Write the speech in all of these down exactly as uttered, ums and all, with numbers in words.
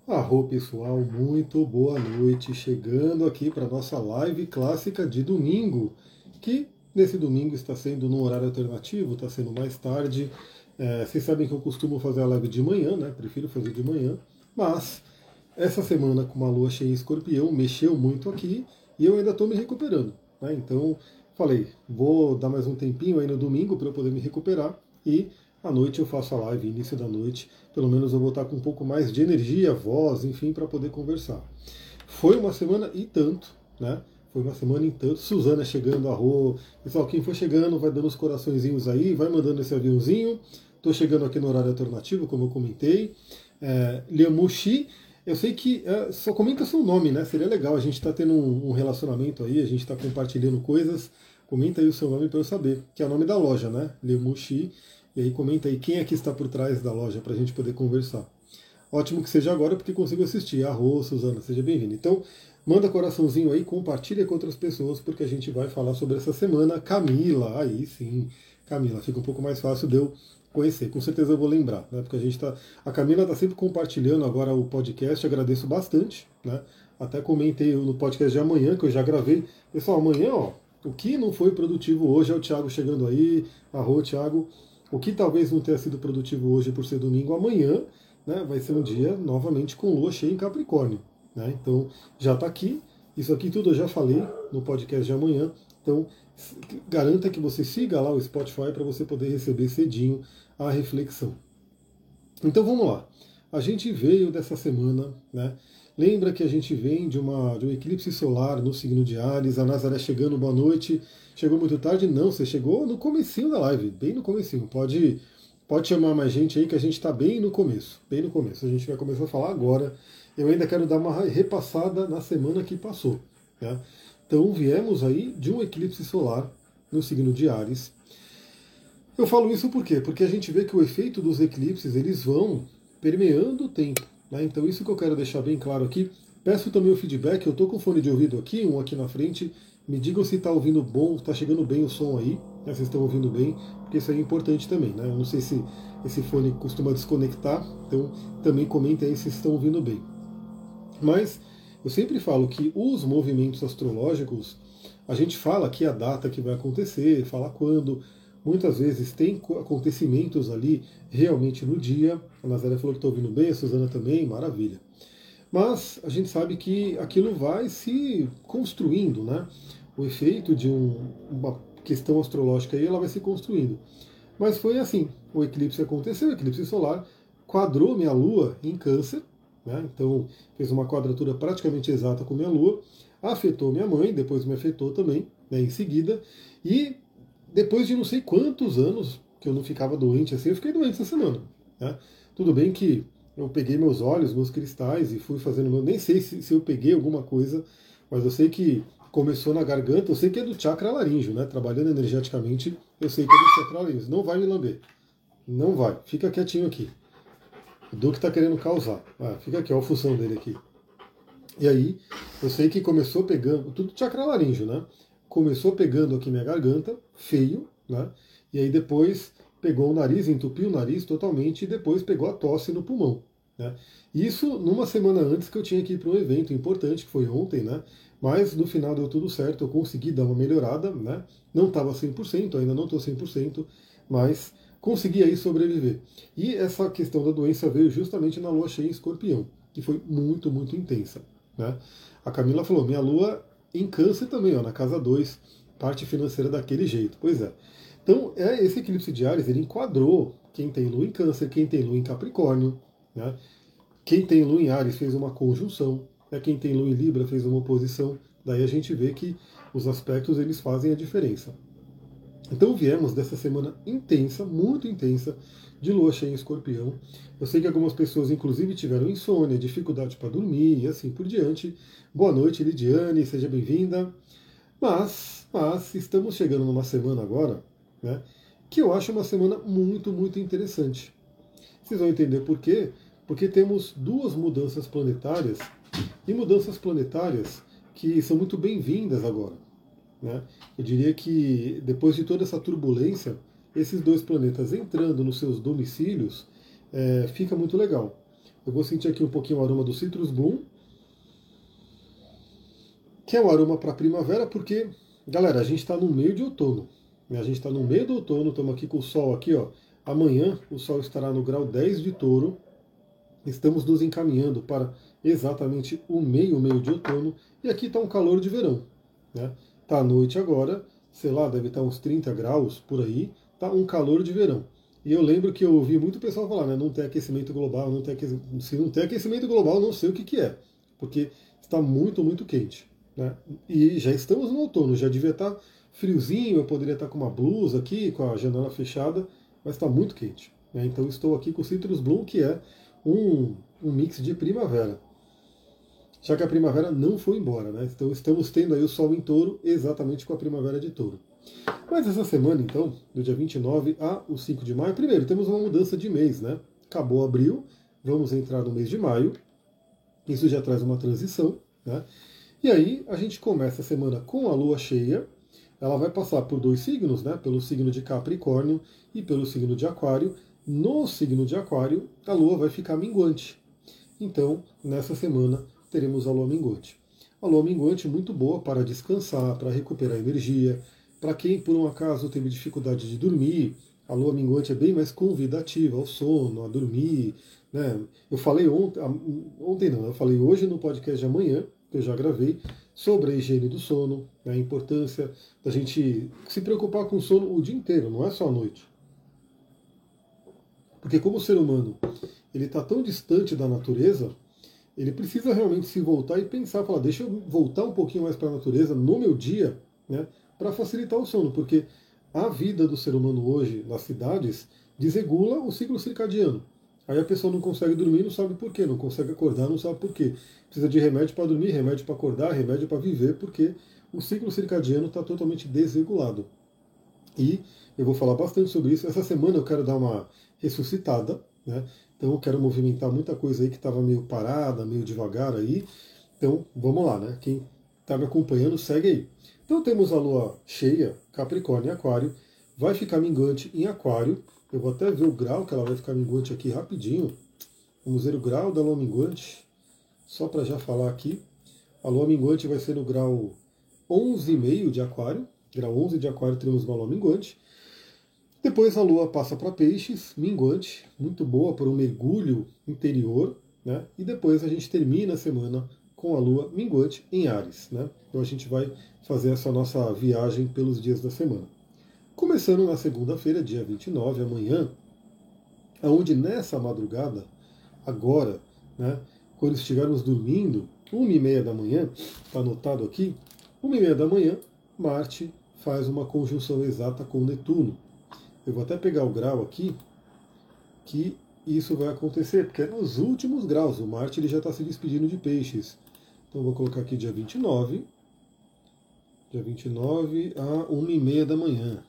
Arro pessoal, muito boa noite. Chegando aqui para nossa live clássica de domingo, que nesse domingo está sendo num horário alternativo, está sendo mais tarde. É, vocês sabem que eu costumo fazer a live de manhã, né? Prefiro fazer de manhã, mas essa semana com uma lua cheia em escorpião mexeu muito aqui e eu ainda estou me recuperando, né? Então falei, vou dar mais um tempinho aí no domingo para eu poder me recuperar e à noite eu faço a live, início da noite. Pelo menos eu vou estar com um pouco mais de energia, voz, enfim, para poder conversar. Foi uma semana e tanto, né? Foi uma semana e tanto. Suzana chegando, arro. Pessoal, quem for chegando, vai dando os coraçõezinhos aí, vai mandando esse aviãozinho. Estou chegando aqui no horário alternativo, como eu comentei. É, Liamushi, eu sei que é, só comenta seu nome, né? Seria legal, a gente está tendo um, um relacionamento aí, a gente está compartilhando coisas. Comenta aí o seu nome para eu saber, que é o nome da loja, né? Liamushi. E aí comenta aí quem é que está por trás da loja para a gente poder conversar. Ótimo que seja agora porque consigo assistir. Arro, Suzana, seja bem-vinda. Então, manda coraçãozinho aí, compartilha com outras pessoas porque a gente vai falar sobre essa semana. Camila, aí sim, Camila, fica um pouco mais fácil de eu conhecer. Com certeza eu vou lembrar, né? Porque a gente tá. A Camila está sempre compartilhando agora o podcast, agradeço bastante, né? Até comentei no podcast de amanhã, que eu já gravei. Pessoal, amanhã, ó, o que não foi produtivo hoje é o Thiago chegando aí. Arro, Thiago. O que talvez não tenha sido produtivo hoje por ser domingo, amanhã, né, vai ser um dia novamente com lua cheia em Capricórnio. Né? Então já está aqui. Isso aqui tudo eu já falei no podcast de amanhã. Então garanta que você siga lá o Spotify para você poder receber cedinho a reflexão. Então vamos lá. A gente veio dessa semana, né? Lembra que a gente vem de, uma, de um eclipse solar no signo de Áries, a Nazaré chegando, boa noite. Chegou muito tarde? Não, você chegou no comecinho da live, bem no comecinho. Pode, pode chamar mais gente aí que a gente está bem no começo, bem no começo. A gente vai começar a falar agora. Eu ainda quero dar uma repassada na semana que passou. Né? Então viemos aí de um eclipse solar no signo de Áries. Eu falo isso por quê? Porque a gente vê que o efeito dos eclipses, eles vão permeando o tempo. Né? Então isso que eu quero deixar bem claro aqui. Peço também o feedback, eu estou com fone de ouvido aqui, um aqui na frente. Me digam se está ouvindo bom, está chegando bem o som aí, né? Vocês estão ouvindo bem, porque isso aí é importante também. Né? Eu não sei se esse fone costuma desconectar, então também comentem aí se estão ouvindo bem. Mas eu sempre falo que os movimentos astrológicos, a gente fala aqui a data que vai acontecer, fala quando. Muitas vezes tem acontecimentos ali realmente no dia. A Nazaré falou que está ouvindo bem, a Suzana também, maravilha. Mas a gente sabe que aquilo vai se construindo, né? O efeito de um, uma questão astrológica aí, ela vai se construindo. Mas foi assim, o eclipse aconteceu, o eclipse solar quadrou minha Lua em Câncer, né? Então fez uma quadratura praticamente exata com minha Lua, afetou minha mãe, depois me afetou também, né, em seguida, e depois de não sei quantos anos que eu não ficava doente assim, eu fiquei doente essa semana. Né? Tudo bem que eu peguei meus olhos, meus cristais e fui fazendo meu. Nem sei se, se eu peguei alguma coisa, mas eu sei que começou na garganta, eu sei que é do chakra laríngeo, né? Trabalhando energeticamente, eu sei que é do chakra laríngeo. Não vai me lamber. Não vai. Fica quietinho aqui. O Duque está querendo causar. Ah, fica aqui, olha a função dele aqui. E aí, eu sei que começou pegando. Tudo chakra laríngeo, né? Começou pegando aqui minha garganta, feio, né? E aí depois pegou o nariz, entupiu o nariz totalmente e depois pegou a tosse no pulmão. Né? Isso numa semana antes que eu tinha que ir para um evento importante, que foi ontem, né? Mas no final deu tudo certo, eu consegui dar uma melhorada, né? Não estava cem por cento, ainda não estou cem por cento, mas consegui aí sobreviver. E essa questão da doença veio justamente na lua cheia em Escorpião, que foi muito, muito intensa. Né? A Camila falou, minha lua em Câncer também, ó, na casa dois, parte financeira daquele jeito. Pois é. Então, é, esse eclipse de Áries, ele enquadrou quem tem lua em Câncer, quem tem lua em Capricórnio, né? Quem tem lua em Áries fez uma conjunção, né? Quem tem lua em Libra fez uma oposição. Daí a gente vê que os aspectos eles fazem a diferença. Então viemos dessa semana intensa, muito intensa, de lua cheia em Escorpião. Eu sei que algumas pessoas, inclusive, tiveram insônia, dificuldade para dormir e assim por diante. Boa noite, Lidiane, seja bem-vinda. Mas, mas estamos chegando numa semana agora, né, que eu acho uma semana muito, muito interessante. Vocês vão entender por quê? Porque temos duas mudanças planetárias, e mudanças planetárias que são muito bem-vindas agora. Né? Eu diria que depois de toda essa turbulência, esses dois planetas entrando nos seus domicílios, é, fica muito legal. Eu vou sentir aqui um pouquinho o aroma do Citrus Bloom, que é um aroma para primavera, porque, galera, a gente está no meio de outono. Né? A gente está no meio do outono, estamos aqui com o Sol aqui, ó. Amanhã o Sol estará no grau dez de Touro. Estamos nos encaminhando para exatamente o meio, meio de outono. E aqui está um calor de verão. Né? Tá à noite agora, sei lá, deve estar uns trinta graus por aí. Tá um calor de verão. E eu lembro que eu ouvi muito pessoal falar, né? Não tem aquecimento global, não tem aquecimento. Se não tem aquecimento global, não sei o que, que é. Porque está muito, muito quente. Né? E já estamos no outono, já devia estar friozinho, eu poderia estar com uma blusa aqui, com a janela fechada, mas está muito quente. Né? Então estou aqui com o Citrus Bloom, que é um, um mix de primavera. Já que a primavera não foi embora, né? Então estamos tendo aí o Sol em Touro, exatamente com a primavera de Touro. Mas essa semana, então, do dia vinte e nove a o cinco de maio, primeiro, temos uma mudança de mês, né? Acabou abril, vamos entrar no mês de maio, isso já traz uma transição, né? E aí a gente começa a semana com a lua cheia, ela vai passar por dois signos, né? Pelo signo de Capricórnio e pelo signo de Aquário. No signo de Aquário, a lua vai ficar minguante. Então, nessa semana, teremos a lua minguante. A lua minguante muito boa para descansar, para recuperar energia. Para quem, por um acaso, teve dificuldade de dormir, a lua minguante é bem mais convidativa ao sono, a dormir. Né? Eu falei ontem, ontem não, eu falei hoje no podcast de amanhã, que eu já gravei, sobre a higiene do sono, né, a importância da gente se preocupar com o sono o dia inteiro, não é só à noite. Porque como o ser humano ele está tão distante da natureza, ele precisa realmente se voltar e pensar, falar, deixa eu voltar um pouquinho mais para a natureza no meu dia, né, para facilitar o sono, porque a vida do ser humano hoje nas cidades desregula o ciclo circadiano. Aí a pessoa não consegue dormir, não sabe por quê, não consegue acordar, não sabe por quê. Precisa de remédio para dormir, remédio para acordar, remédio para viver, porque o ciclo circadiano está totalmente desregulado. E eu vou falar bastante sobre isso. Essa semana eu quero dar uma ressuscitada, né? Então eu quero movimentar muita coisa aí que estava meio parada, meio devagar aí. Então vamos lá, né? Quem está me acompanhando, segue aí. Então temos a lua cheia, Capricórnio e Aquário, vai ficar minguante em Aquário. Eu vou até ver o grau que ela vai ficar minguante aqui rapidinho. Vamos ver o grau da lua minguante, só para já falar aqui. A lua minguante vai ser no grau onze vírgula cinco de Aquário. Grau onze de Aquário teremos uma lua minguante. Depois a lua passa para Peixes, minguante, muito boa para um mergulho interior. Né? E depois a gente termina a semana com a lua minguante em Áries. Né? Então a gente vai fazer essa nossa viagem pelos dias da semana. Começando na segunda-feira, dia vinte e nove, amanhã, onde nessa madrugada, agora, né, quando estivermos dormindo, uma e meia da manhã, está anotado aqui, uma e meia da manhã, Marte faz uma conjunção exata com Netuno. Eu vou até pegar o grau aqui, que isso vai acontecer, porque é nos últimos graus, o Marte ele já está se despedindo de Peixes. Então eu vou colocar aqui dia vinte e nove, dia vinte e nove a uma e meia da manhã.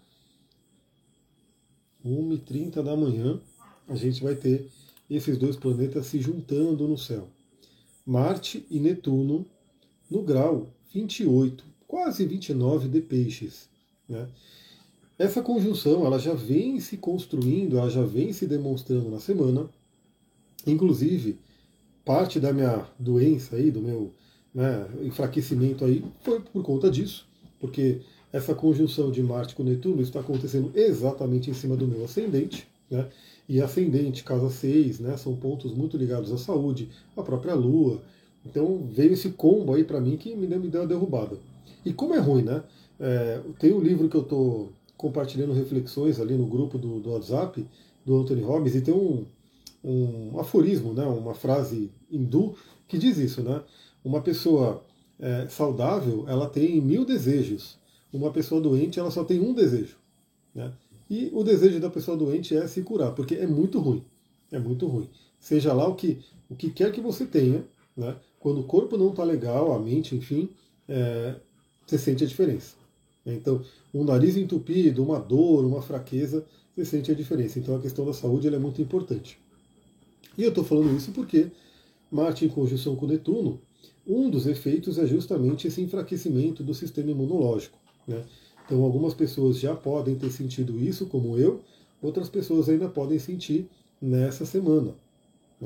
uma e trinta da manhã, a gente vai ter esses dois planetas se juntando no céu. Marte e Netuno no grau vinte e oito, quase vinte e nove de Peixes. Né? Essa conjunção ela já vem se construindo, ela já vem se demonstrando na semana. Inclusive, parte da minha doença aí, do meu, né, enfraquecimento aí, foi por conta disso, porque essa conjunção de Marte com Netuno está acontecendo exatamente em cima do meu ascendente, né? E ascendente, casa seis, né? São pontos muito ligados à saúde, à própria Lua. Então veio esse combo aí para mim que me deu, me deu uma derrubada. E como é ruim, né? É, tem um livro que eu estou compartilhando reflexões ali no grupo do, do WhatsApp, do Anthony Robbins, e tem um, um aforismo, né? Uma frase hindu que diz isso, né? Uma pessoa é, saudável, ela tem mil desejos. Uma pessoa doente, ela só tem um desejo. Né? E o desejo da pessoa doente é se curar, porque é muito ruim. É muito ruim. Seja lá o que, o que quer que você tenha, né? Quando o corpo não está legal, a mente, enfim, é, você sente a diferença. Então, um nariz entupido, uma dor, uma fraqueza, você sente a diferença. Então, a questão da saúde ela é muito importante. E eu estou falando isso porque Marte em conjunção com Netuno, um dos efeitos é justamente esse enfraquecimento do sistema imunológico. Né? Então, algumas pessoas já podem ter sentido isso, como eu, outras pessoas ainda podem sentir nessa semana. Né?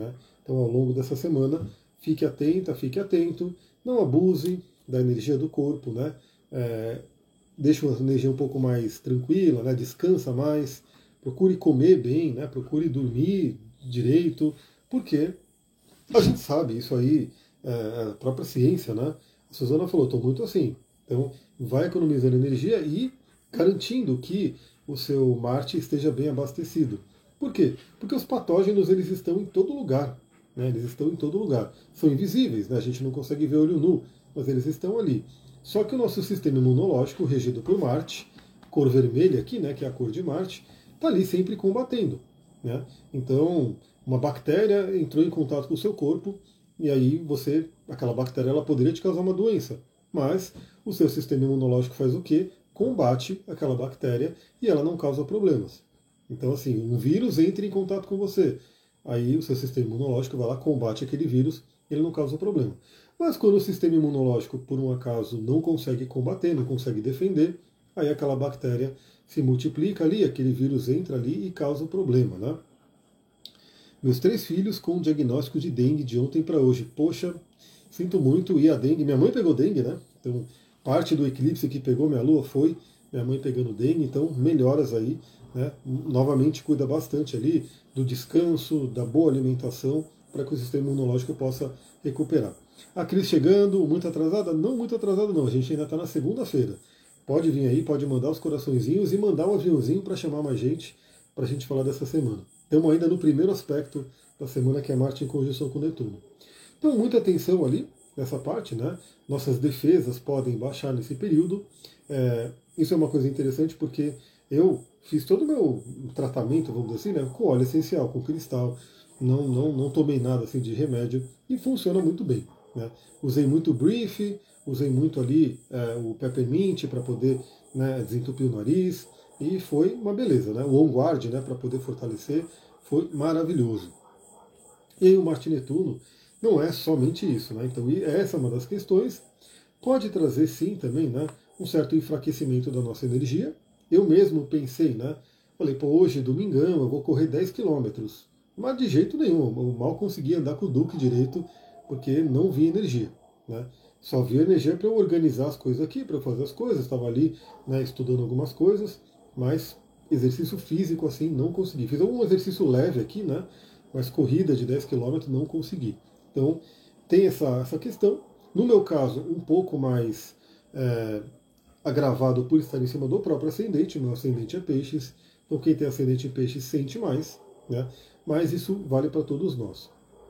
Então, ao longo dessa semana, fique atenta, fique atento, não abuse da energia do corpo, né? É, deixe uma energia um pouco mais tranquila, né? Descansa mais, procure comer bem, né? Procure dormir direito, porque a gente sabe, isso aí, é, a própria ciência, né? A Suzana falou, estou muito assim. Então, vai economizando energia e garantindo que o seu Marte esteja bem abastecido. Por quê? Porque os patógenos, eles estão em todo lugar. Né? Eles estão em todo lugar. São invisíveis, né? A gente não consegue ver olho nu, mas eles estão ali. Só que o nosso sistema imunológico, regido por Marte, cor vermelha aqui, né, que é a cor de Marte, está ali sempre combatendo. Né? Então, uma bactéria entrou em contato com o seu corpo e aí você, aquela bactéria, ela poderia te causar uma doença, mas o seu sistema imunológico faz o quê? Combate aquela bactéria e ela não causa problemas. Então, assim, um vírus entra em contato com você, aí o seu sistema imunológico vai lá, combate aquele vírus, ele não causa problema. Mas quando o sistema imunológico, por um acaso, não consegue combater, não consegue defender, aí aquela bactéria se multiplica ali, aquele vírus entra ali e causa o problema, né? Meus três filhos com diagnóstico de dengue de ontem para hoje. Poxa, sinto muito. E a dengue, minha mãe pegou dengue, né? Então, parte do eclipse que pegou minha lua foi minha mãe pegando dengue. Então, melhoras aí, né? Novamente, cuida bastante ali do descanso, da boa alimentação, para que o sistema imunológico possa recuperar. A Cris chegando, muito atrasada? Não muito atrasada, não. A gente ainda está na segunda-feira. Pode vir aí, pode mandar os coraçõezinhos e mandar um aviãozinho para chamar mais gente, para a gente falar dessa semana. Estamos ainda no primeiro aspecto da semana, que é Marte em conjunção com Netuno. Então, muita atenção ali nessa parte, né? Nossas defesas podem baixar nesse período. É, isso é uma coisa interessante porque eu fiz todo o meu tratamento, vamos dizer assim, né, com óleo essencial, com cristal. Não, não, não tomei nada assim de remédio e funciona muito bem. Né? Usei muito brief, usei muito ali é, o peppermint para poder, né, desentupir o nariz. E foi uma beleza, né? O On Guard, né, para poder fortalecer, foi maravilhoso. E aí o Marte Netuno não é somente isso, né? Então essa é uma das questões. Pode trazer sim também, né, um certo enfraquecimento da nossa energia. Eu mesmo pensei, né? Falei, pô, hoje, domingão, eu vou correr dez quilômetros. Mas de jeito nenhum, eu mal consegui andar com o Duque direito, porque não vi energia, né? Só vi energia para eu organizar as coisas aqui, para eu fazer as coisas. Estava ali, né, estudando algumas coisas. Mas exercício físico assim não consegui. Fiz algum exercício leve aqui, né? Mas corrida de dez quilômetros não consegui. Então tem essa, essa questão. No meu caso, um pouco mais é, agravado por estar em cima do próprio ascendente. Meu ascendente é peixes. Então quem tem ascendente em peixes sente mais, né? Mas isso vale para todos nós.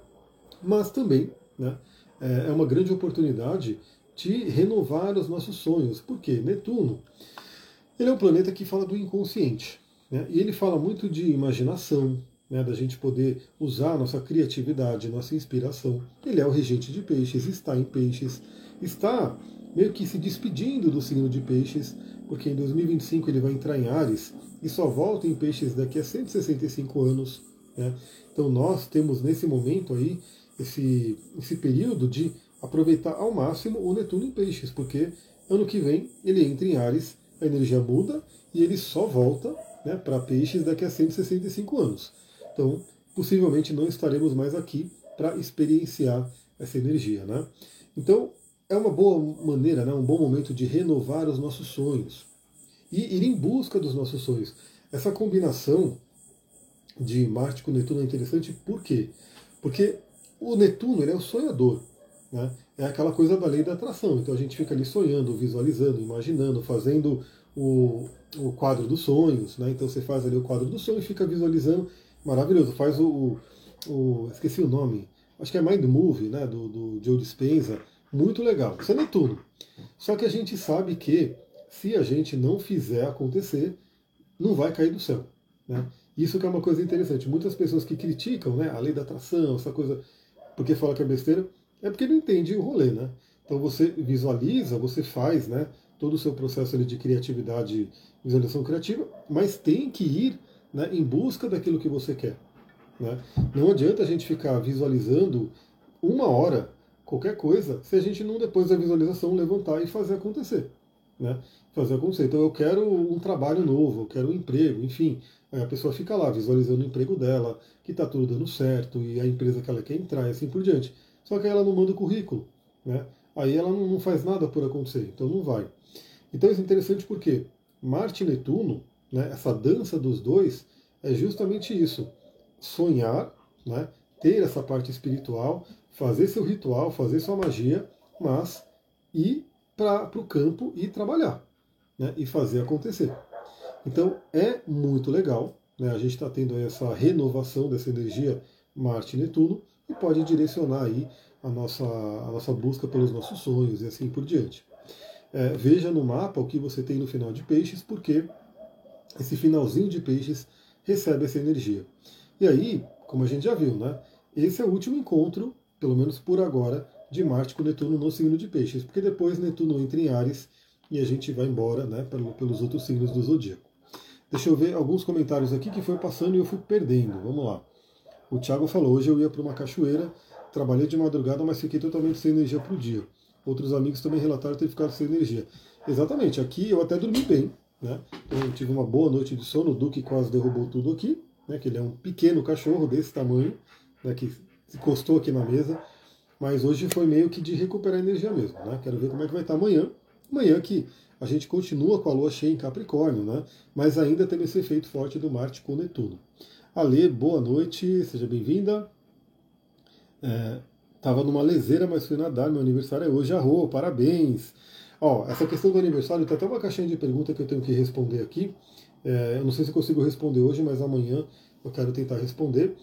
Mas também, né, é uma grande oportunidade de renovar os nossos sonhos. Por quê? Netuno, ele é um planeta que fala do inconsciente, né? E ele fala muito de imaginação, né? Da gente poder usar nossa criatividade, nossa inspiração. Ele é o regente de peixes, está em peixes, está meio que se despedindo do signo de peixes, porque em dois mil e vinte e cinco ele vai entrar em Áries e só volta em peixes daqui a cento e sessenta e cinco anos. Né? Então nós temos nesse momento aí esse, esse período de aproveitar ao máximo o Netuno em peixes, porque ano que vem ele entra em Áries, a energia muda e ele só volta, né, para peixes daqui a cento e sessenta e cinco anos. Então, possivelmente não estaremos mais aqui para experienciar essa energia. Né? Então, é uma boa maneira, né, um bom momento de renovar os nossos sonhos e ir em busca dos nossos sonhos. Essa combinação de Marte com Netuno é interessante, por quê? Porque o Netuno, ele é o sonhador. Né? É aquela coisa da lei da atração. Então a gente fica ali sonhando, visualizando, imaginando, fazendo o, o quadro dos sonhos. Né? Então você faz ali o quadro do sonho e fica visualizando. Maravilhoso. Faz o, o, o esqueci o nome. Acho que é Mind Movie, né? do, do Joe Dispenza. Muito legal. Isso é Netuno. Só que a gente sabe que se a gente não fizer acontecer, não vai cair do céu. Né? Isso que é uma coisa interessante. Muitas pessoas que criticam, né, a lei da atração, essa coisa, porque fala que é besteira, é porque não entende o rolê, né? Então você visualiza, você faz, né, todo o seu processo ali de criatividade, visualização criativa, mas tem que ir, né, em busca daquilo que você quer. Né? Não adianta a gente ficar visualizando uma hora qualquer coisa se a gente não, depois da visualização, levantar e fazer acontecer. né? Fazer acontecer. Então eu quero um trabalho novo, eu quero um emprego, enfim. Aí a pessoa fica lá visualizando o emprego dela, que está tudo dando certo, e a empresa que ela quer entrar e assim por diante. Só que aí ela não manda o currículo, né? Aí ela não faz nada por acontecer, então não vai. Então isso é interessante porque Marte e Netuno, né, essa dança dos dois, é justamente isso. Sonhar, né, ter essa parte espiritual, fazer seu ritual, fazer sua magia, mas ir para o campo e trabalhar, né, e fazer acontecer. Então é muito legal, né, a gente está tendo essa renovação dessa energia Marte e Netuno e pode direcionar aí a nossa, a nossa busca pelos nossos sonhos e assim por diante. É, veja no mapa o que você tem no final de Peixes, porque esse finalzinho de Peixes recebe essa energia. E aí, como a gente já viu, né? Esse é o último encontro, pelo menos por agora, de Marte com Netuno no signo de Peixes, porque depois Netuno entra em Áries e a gente vai embora, né, pelos outros signos do zodíaco. Deixa eu ver alguns comentários aqui que foi passando e eu fui perdendo. Vamos lá. O Thiago falou: hoje eu ia para uma cachoeira, trabalhei de madrugada, mas fiquei totalmente sem energia para o dia. Outros amigos também relataram ter ficado sem energia. Exatamente, aqui eu até dormi bem, né? Eu tive uma boa noite de sono, o Duque quase derrubou tudo aqui, né? Que ele é um pequeno cachorro desse tamanho, né? Que encostou aqui na mesa. Mas hoje foi meio que de recuperar energia mesmo, né? Quero ver como é que vai estar amanhã. Amanhã que a gente continua com a lua cheia em Capricórnio, né? Mas ainda tem esse efeito forte do Marte com Netuno. Ale, boa noite, seja bem-vinda. Estava é, numa leseira, mas fui nadar, meu aniversário é hoje, arro, parabéns. Ó, essa questão do aniversário, tem até uma caixinha de pergunta que eu tenho que responder aqui. É, eu não sei se eu consigo responder hoje, mas amanhã eu quero tentar responder.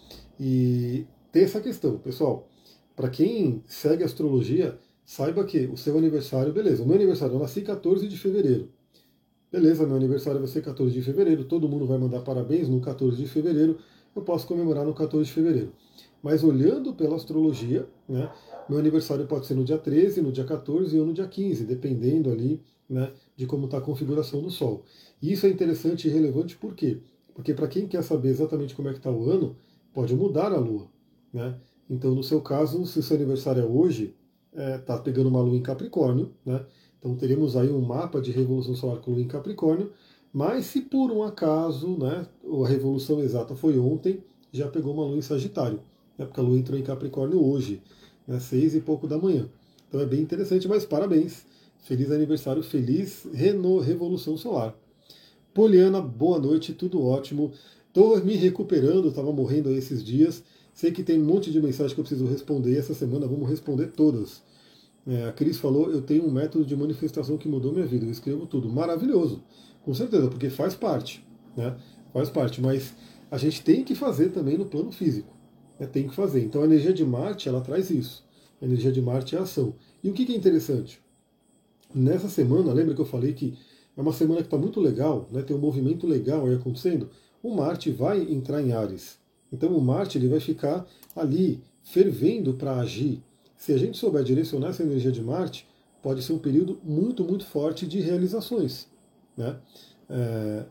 E tem essa questão, pessoal. Para quem segue astrologia, saiba que o seu aniversário, beleza, o meu aniversário, eu nasci quatorze de fevereiro. Beleza, meu aniversário vai ser quatorze de fevereiro, todo mundo vai mandar parabéns no quatorze de fevereiro, eu posso comemorar no quatorze de fevereiro. Mas olhando pela astrologia, né, meu aniversário pode ser no dia treze, no dia quatorze ou no dia quinze, dependendo ali, né, de como está a configuração do Sol. E isso é interessante e relevante por quê? Porque para quem quer saber exatamente como é que está o ano, pode mudar a Lua. Né? Então, no seu caso, se o seu aniversário é hoje, está é, pegando uma Lua em Capricórnio, né? Então teremos aí um mapa de revolução solar com Lua em Capricórnio, mas se por um acaso, né, a revolução exata foi ontem, já pegou uma Lua em Sagitário, né, porque a Lua entrou em Capricórnio hoje, né, seis e pouco da manhã. Então é bem interessante, mas parabéns, feliz aniversário, feliz reno, revolução solar. Poliana, boa noite, tudo ótimo. Estou me recuperando, estava morrendo aí esses dias. Sei que tem um monte de mensagem que eu preciso responder, essa semana vamos responder todas. É, a Cris falou, eu tenho um método de manifestação que mudou minha vida, eu escrevo tudo. Maravilhoso, com certeza, porque faz parte, né? Faz parte, mas a gente tem que fazer também no plano físico. Né? Tem que fazer. Então a energia de Marte, ela traz isso. A energia de Marte é ação. E o que, que é interessante? Nessa semana, lembra que eu falei que é uma semana que está muito legal, né? Tem um movimento legal aí acontecendo? O Marte vai entrar em Áries. Então o Marte ele vai ficar ali fervendo para agir. Se a gente souber direcionar essa energia de Marte, pode ser um período muito, muito forte de realizações. Né? É,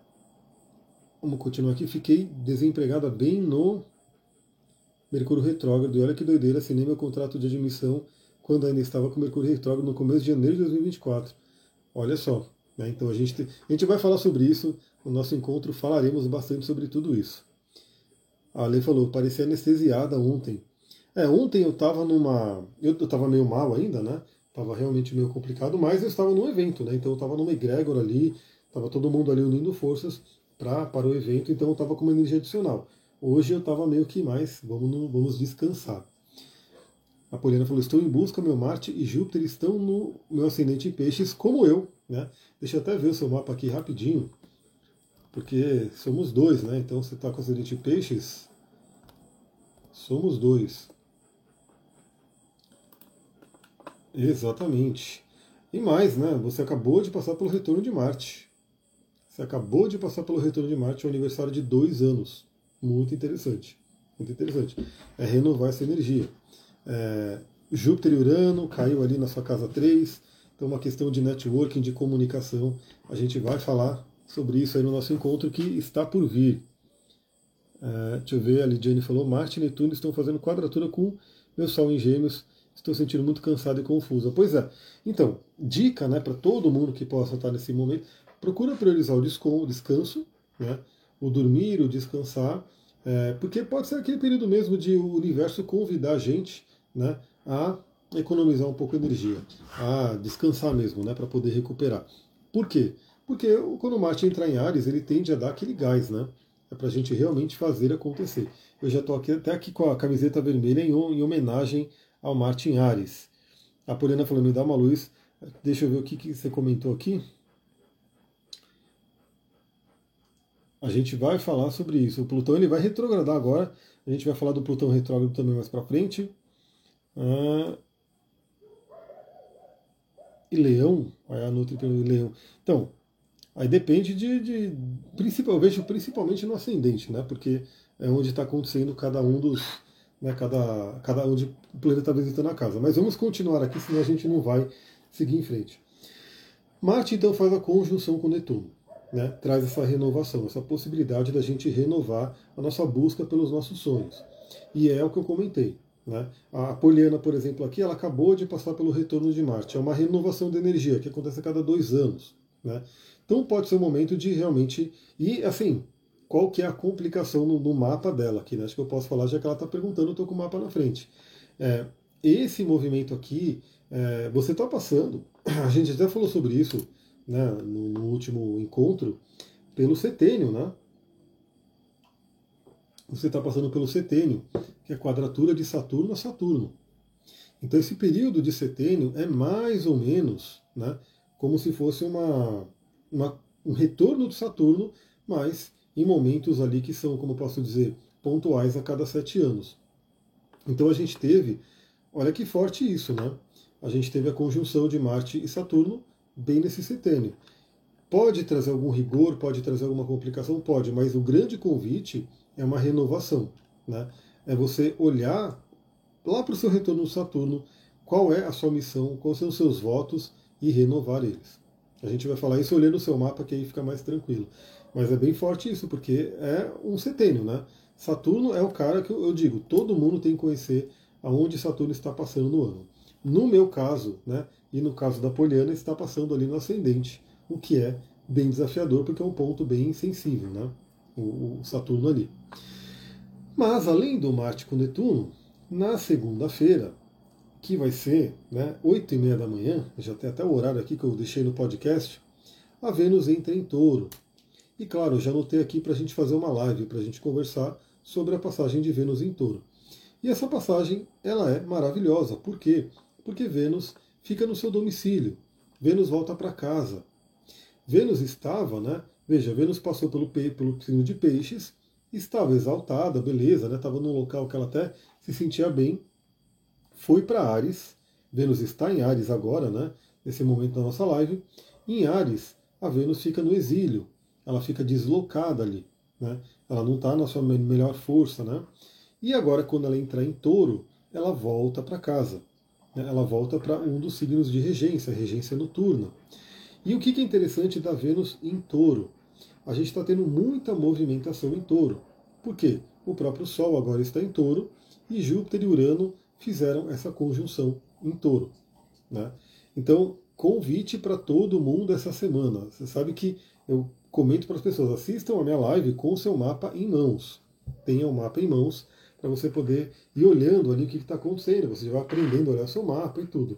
vamos continuar aqui. Fiquei desempregada bem no Mercúrio retrógrado. E olha que doideira, assinei meu contrato de admissão quando ainda estava com Mercúrio retrógrado no começo de janeiro de dois mil e vinte e quatro. Olha só. Né? Então a gente, te, a gente vai falar sobre isso. No nosso encontro falaremos bastante sobre tudo isso. A Ale falou, parecia anestesiada ontem. É, ontem eu estava numa. Eu estava meio mal ainda, né? Estava realmente meio complicado, mas eu estava num evento, né? Então eu estava numa egrégora ali, estava todo mundo ali unindo forças pra, para o evento, então eu estava com uma energia adicional. Hoje eu estava meio que mais, vamos, no, vamos descansar. A Poliana falou, estou em busca, meu Marte e Júpiter estão no meu ascendente em peixes, como eu, né? Deixa eu até ver o seu mapa aqui rapidinho, porque somos dois, né? Então você está com ascendente em peixes, somos dois. Exatamente. E mais, né? Você acabou de passar pelo retorno de Marte. Você acabou de passar pelo retorno de Marte, um aniversário de dois anos. Muito interessante. Muito interessante. É renovar essa energia. É, Júpiter e Urano caiu ali na sua casa três. Então, uma questão de networking, de comunicação. A gente vai falar sobre isso aí no nosso encontro que está por vir. É, deixa eu ver, a Lidiane falou: Marte e Netuno estão fazendo quadratura com meu Sol em Gêmeos. Estou sentindo muito cansado e confusa. Pois é. Então, dica, né, para todo mundo que possa estar nesse momento, procura priorizar o descon- o descanso, né, o dormir, o descansar, é, porque pode ser aquele período mesmo de o universo convidar a gente, né, a economizar um pouco de energia, a descansar mesmo, né, para poder recuperar. Por quê? Porque quando o Marte entrar em Ares, ele tende a dar aquele gás, né? É para a gente realmente fazer acontecer. Eu já estou aqui, até aqui com a camiseta vermelha em, em homenagem ao Marte em Ares. A Poliana falou, me dá uma luz. Deixa eu ver o que, que você comentou aqui. A gente vai falar sobre isso. O Plutão ele vai retrogradar agora. A gente vai falar do Plutão retrógrado também mais para frente. Ah, e Leão, aí a Nutri pelo Leão. Então, aí depende de, de principal, eu vejo principalmente no ascendente, né? Porque é onde está acontecendo cada um dos, né? Cada, cada onde o planeta está visitando a casa. Mas vamos continuar aqui, senão a gente não vai seguir em frente. Marte então faz a conjunção com Netuno, né? Traz essa renovação, essa possibilidade da gente renovar a nossa busca pelos nossos sonhos. E é o que eu comentei. Né? A Poliana, por exemplo, aqui, ela acabou de passar pelo retorno de Marte. É uma renovação de energia que acontece a cada dois anos. Né? Então pode ser um momento de realmente. E assim, qual que é a complicação no, no mapa dela aqui? Né? Acho que eu posso falar, já que ela está perguntando, eu estou com o mapa na frente. É, esse movimento aqui, é, você está passando, a gente até falou sobre isso, né, no, no último encontro, pelo setênio, né? Você está passando pelo setênio, que é a quadratura de Saturno a Saturno. Então esse período de setênio é mais ou menos, né, como se fosse uma, uma, um retorno de Saturno, mas em momentos ali que são, como eu posso dizer, pontuais a cada sete anos. Então a gente teve, olha que forte isso, né? A gente teve a conjunção de Marte e Saturno bem nesse setênio. Pode trazer algum rigor, pode trazer alguma complicação? Pode, mas o grande convite é uma renovação. Né? É você olhar lá para o seu retorno no Saturno, qual é a sua missão, quais são os seus votos e renovar eles. A gente vai falar isso olhando o seu mapa, que aí fica mais tranquilo. Mas é bem forte isso, porque é um setênio, né? Saturno é o cara que eu digo, todo mundo tem que conhecer aonde Saturno está passando no ano. No meu caso, né, e no caso da Poliana, está passando ali no ascendente, o que é bem desafiador, porque é um ponto bem sensível, né? O, o Saturno ali. Mas, além do Marte com Netuno, na segunda-feira, que vai ser né, oito e meia da manhã, já tem até o horário aqui que eu deixei no podcast, a Vênus entra em Touro. E claro, eu já anotei aqui para a gente fazer uma live, para a gente conversar sobre a passagem de Vênus em Touro. E essa passagem, ela é maravilhosa. Por quê? Porque Vênus fica no seu domicílio. Vênus volta para casa. Vênus estava, né? Veja, Vênus passou pelo, pelo signo de Peixes, estava exaltada, beleza, né? Estava num local que ela até se sentia bem, foi para Áries. Vênus está em Áries agora, né? Nesse momento da nossa live. Em Áries, a Vênus fica no exílio, ela fica deslocada ali, né? Ela não está na sua melhor força, né? E agora, quando ela entrar em Touro, ela volta para casa. Né? Ela volta para um dos signos de regência, regência noturna. E o que é interessante da Vênus em Touro? A gente está tendo muita movimentação em Touro. Por quê? O próprio Sol agora está em Touro e Júpiter e Urano fizeram essa conjunção em Touro. Né? Então, convite para todo mundo essa semana. Você sabe que eu comento para as pessoas, assistam a minha live com o seu mapa em mãos. Tenha o mapa em mãos para você poder ir olhando ali o que está acontecendo. Você já vai aprendendo a olhar seu mapa e tudo.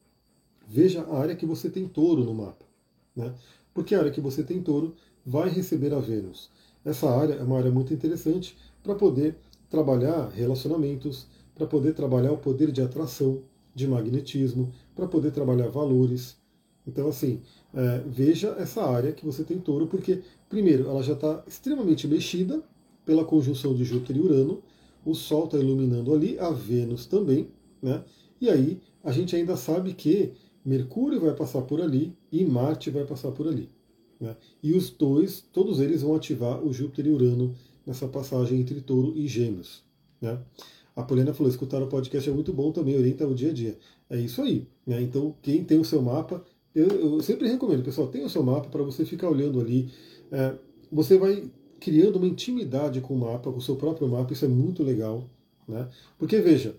Veja a área que você tem Touro no mapa. Né? Porque a área que você tem Touro vai receber a Vênus. Essa área é uma área muito interessante para poder trabalhar relacionamentos, para poder trabalhar o poder de atração, de magnetismo, para poder trabalhar valores. Então, assim, é, veja essa área que você tem Touro, porque, primeiro, ela já está extremamente mexida pela conjunção de Júpiter e Urano, o Sol está iluminando ali, a Vênus também, né? E aí a gente ainda sabe que Mercúrio vai passar por ali e Marte vai passar por ali. Né? E os dois, todos eles vão ativar o Júpiter e Urano nessa passagem entre Touro e Gêmeos. Né? A Poliana falou, escutar o podcast é muito bom também, orienta o dia a dia. É isso aí. Né? Então, quem tem o seu mapa, eu, eu sempre recomendo, pessoal, tenha o seu mapa para você ficar olhando ali. É, você vai criando uma intimidade com o mapa, com o seu próprio mapa, isso é muito legal. Né? Porque, veja,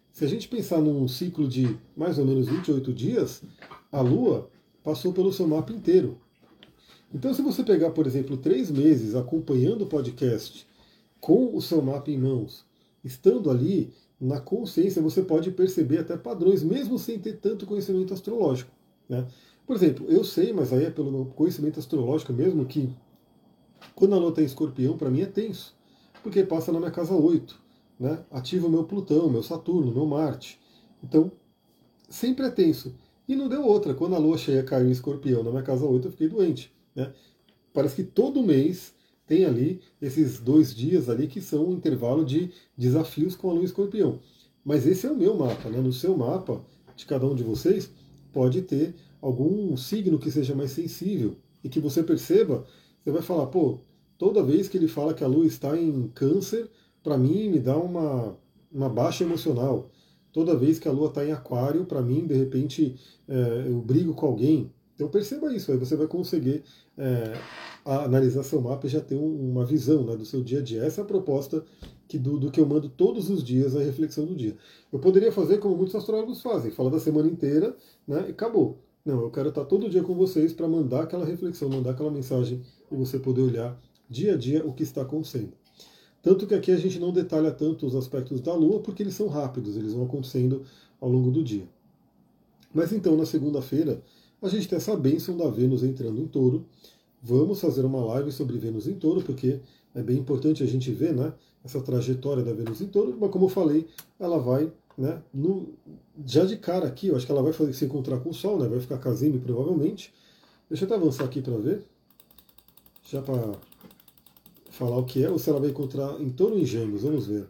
Se a gente pensar num ciclo de mais ou menos vinte e oito dias, a Lua passou pelo seu mapa inteiro. Então, se você pegar, por exemplo, três meses acompanhando o podcast com o seu mapa em mãos, estando ali na consciência, você pode perceber até padrões, mesmo sem ter tanto conhecimento astrológico. Né? Por exemplo, eu sei, mas aí é pelo meu conhecimento astrológico mesmo, que quando a Lua está em Escorpião, para mim é tenso, porque passa na minha casa oito, né? Ativa o meu Plutão, meu Saturno, meu Marte. Então, sempre é tenso. E não deu outra. Quando a Lua cheia caiu em Escorpião na minha casa oito, eu fiquei doente. Né? Parece que todo mês tem ali esses dois dias ali que são um intervalo de desafios com a Lua em Escorpião. Mas esse é o meu mapa. Né? No seu mapa, de cada um de vocês, pode ter algum signo que seja mais sensível e que você perceba, você vai falar, pô, toda vez que ele fala que a Lua está em Câncer, para mim me dá uma, uma baixa emocional. Toda vez que a Lua está em Aquário, para mim, de repente, é, eu brigo com alguém. Então perceba isso, aí você vai conseguir é, analisar seu mapa e já ter um, uma visão, né, do seu dia a dia. Essa é a proposta que do, do que eu mando todos os dias, a reflexão do dia. Eu poderia fazer como muitos astrólogos fazem, falar da semana inteira, né, e acabou. Não, eu quero estar todo dia com vocês para mandar aquela reflexão, mandar aquela mensagem e você poder olhar dia a dia o que está acontecendo. Tanto que aqui a gente não detalha tanto os aspectos da Lua, porque eles são rápidos, eles vão acontecendo ao longo do dia. Mas então, na segunda-feira, a gente tem essa bênção da Vênus entrando em Touro. Vamos fazer uma live sobre Vênus em Touro, porque é bem importante a gente ver, né, essa trajetória da Vênus em Touro. Mas como eu falei, ela vai, né, no, já de cara aqui, eu acho que ela vai fazer, se encontrar com o Sol, né, vai ficar casime provavelmente. Deixa eu até avançar aqui para ver, já para falar o que é, ou se ela vai encontrar em Touro ou em Gêmeos, vamos ver.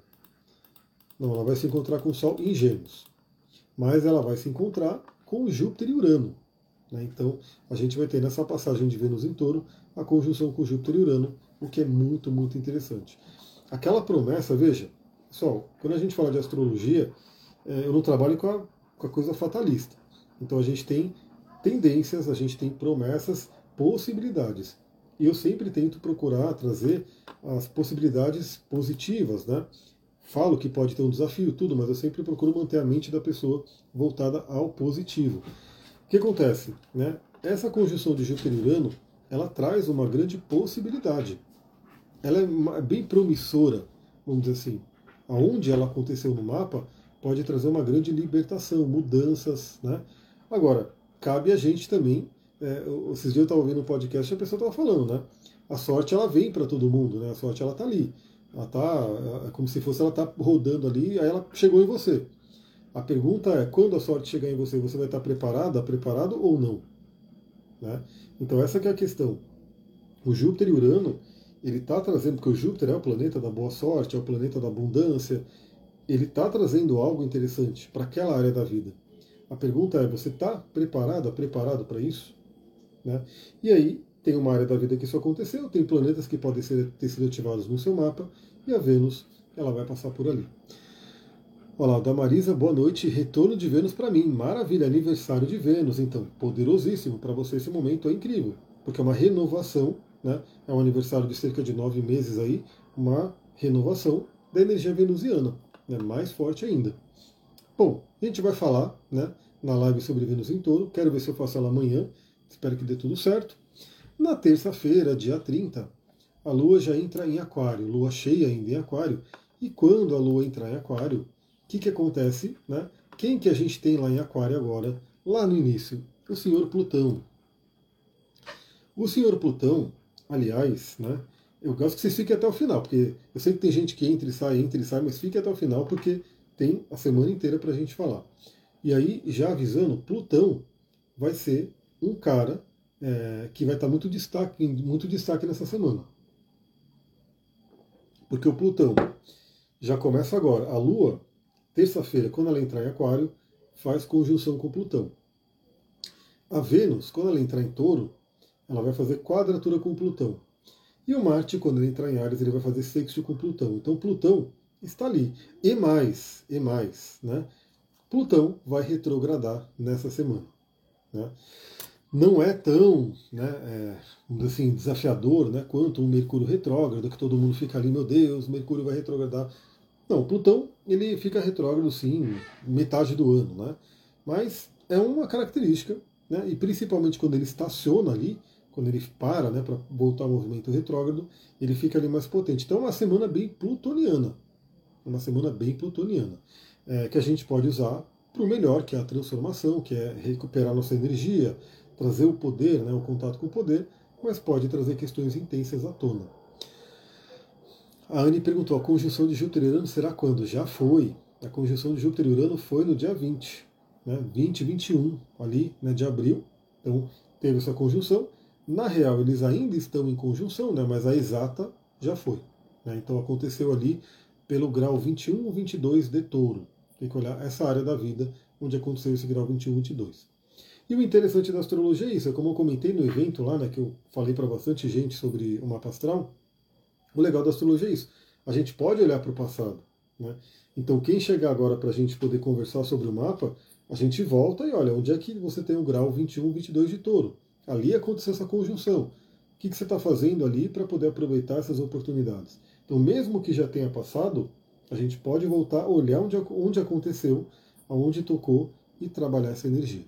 Não, ela vai se encontrar com o Sol em Gêmeos, mas ela vai se encontrar com Júpiter e Urano. Né? Então, a gente vai ter nessa passagem de Vênus em Touro a conjunção com Júpiter e Urano, o que é muito, muito interessante. Aquela promessa, veja, pessoal, quando a gente fala de astrologia, eu não trabalho com a, com a coisa fatalista. Então, a gente tem tendências, a gente tem promessas, possibilidades. E eu sempre tento procurar trazer as possibilidades positivas, né? Falo que pode ter um desafio, tudo, mas eu sempre procuro manter a mente da pessoa voltada ao positivo. O que acontece? Né? Essa conjunção de Júpiter e Urano, ela traz uma grande possibilidade. Ela é bem promissora, vamos dizer assim. Aonde ela aconteceu no mapa, pode trazer uma grande libertação, mudanças, né? Agora, cabe a gente também. É, esses dias eu estava ouvindo um podcast e a pessoa estava falando, né? A sorte ela vem para todo mundo, né? A sorte ela está ali. Ela tá, é como se fosse ela tá rodando ali, aí ela chegou em você. A pergunta é, quando a sorte chegar em você, você vai estar preparada, preparado ou não? Né? Então essa que é a questão. O Júpiter e Urano, ele está trazendo, porque o Júpiter é o planeta da boa sorte, é o planeta da abundância, ele está trazendo algo interessante para aquela área da vida. A pergunta é, você está preparada, preparado para isso? Né? E aí, tem uma área da vida que isso aconteceu, tem planetas que podem ser, ter sido ativados no seu mapa, e a Vênus, ela vai passar por ali. Olha lá, da Marisa, boa noite, retorno de Vênus para mim, maravilha, aniversário de Vênus, então, poderosíssimo, para você esse momento é incrível, porque é uma renovação, né? É um aniversário de cerca de nove meses aí, uma renovação da energia venusiana, né? Mais forte ainda. Bom, a gente vai falar, né, na live sobre Vênus em Touro, quero ver se eu faço ela amanhã, espero que dê tudo certo. Na terça-feira, dia trinta, a Lua já entra em Aquário, Lua cheia ainda em Aquário, e quando a Lua entrar em Aquário, o que, que acontece? Né? Quem que a gente tem lá em Aquário agora, lá no início? O senhor Plutão. O senhor Plutão, aliás, né, eu gosto que vocês fiquem até o final, porque eu sei que tem gente que entra e sai, entra e sai, mas fique até o final, porque tem a semana inteira para a gente falar. E aí, já avisando, Plutão vai ser um cara é, que vai estar muito destaque, muito destaque nessa semana. Porque o Plutão já começa agora. A Lua, terça-feira, quando ela entrar em Aquário, faz conjunção com Plutão. A Vênus, quando ela entrar em Touro, ela vai fazer quadratura com Plutão. E o Marte, quando ele entrar em Áries, ele vai fazer sexto com Plutão. Então Plutão está ali. E mais, e mais, né? Plutão vai retrogradar nessa semana. Né? Não é tão, né, é, assim, desafiador, né, quanto um Mercúrio retrógrado, que todo mundo fica ali, meu Deus, Mercúrio vai retrogradar. Não, Plutão ele fica retrógrado sim, metade do ano, né? Mas é uma característica, né? E principalmente quando ele estaciona ali, quando ele para, né, para voltar ao movimento retrógrado, ele fica ali mais potente. Então é uma semana bem plutoniana, uma semana bem plutoniana, é, que a gente pode usar para o melhor, que é a transformação, que é recuperar nossa energia, trazer o poder, né, o contato com o poder, mas pode trazer questões intensas à tona. A Anne perguntou, a conjunção de Júpiter e Urano será quando? Já foi. A conjunção de Júpiter e Urano foi no dia vinte, né, vinte, vinte e um, ali, né, de abril. Então, teve essa conjunção. Na real, eles ainda estão em conjunção, né, mas a exata já foi. Né, então, aconteceu ali pelo grau vinte e um ou vinte e dois de Touro. Tem que olhar essa área da vida onde aconteceu esse grau vinte e um, vinte e dois. E o interessante da astrologia é isso, é como eu comentei no evento lá, né, que eu falei para bastante gente sobre o mapa astral. O legal da astrologia é isso. A gente pode olhar para o passado. Né? Então, quem chegar agora para a gente poder conversar sobre o mapa, a gente volta e olha, onde é que você tem o grau vinte e um, vinte e dois de Touro? Ali aconteceu essa conjunção. O que, que você está fazendo ali para poder aproveitar essas oportunidades? Então, mesmo que já tenha passado, a gente pode voltar a olhar onde, onde aconteceu, aonde tocou e trabalhar essa energia.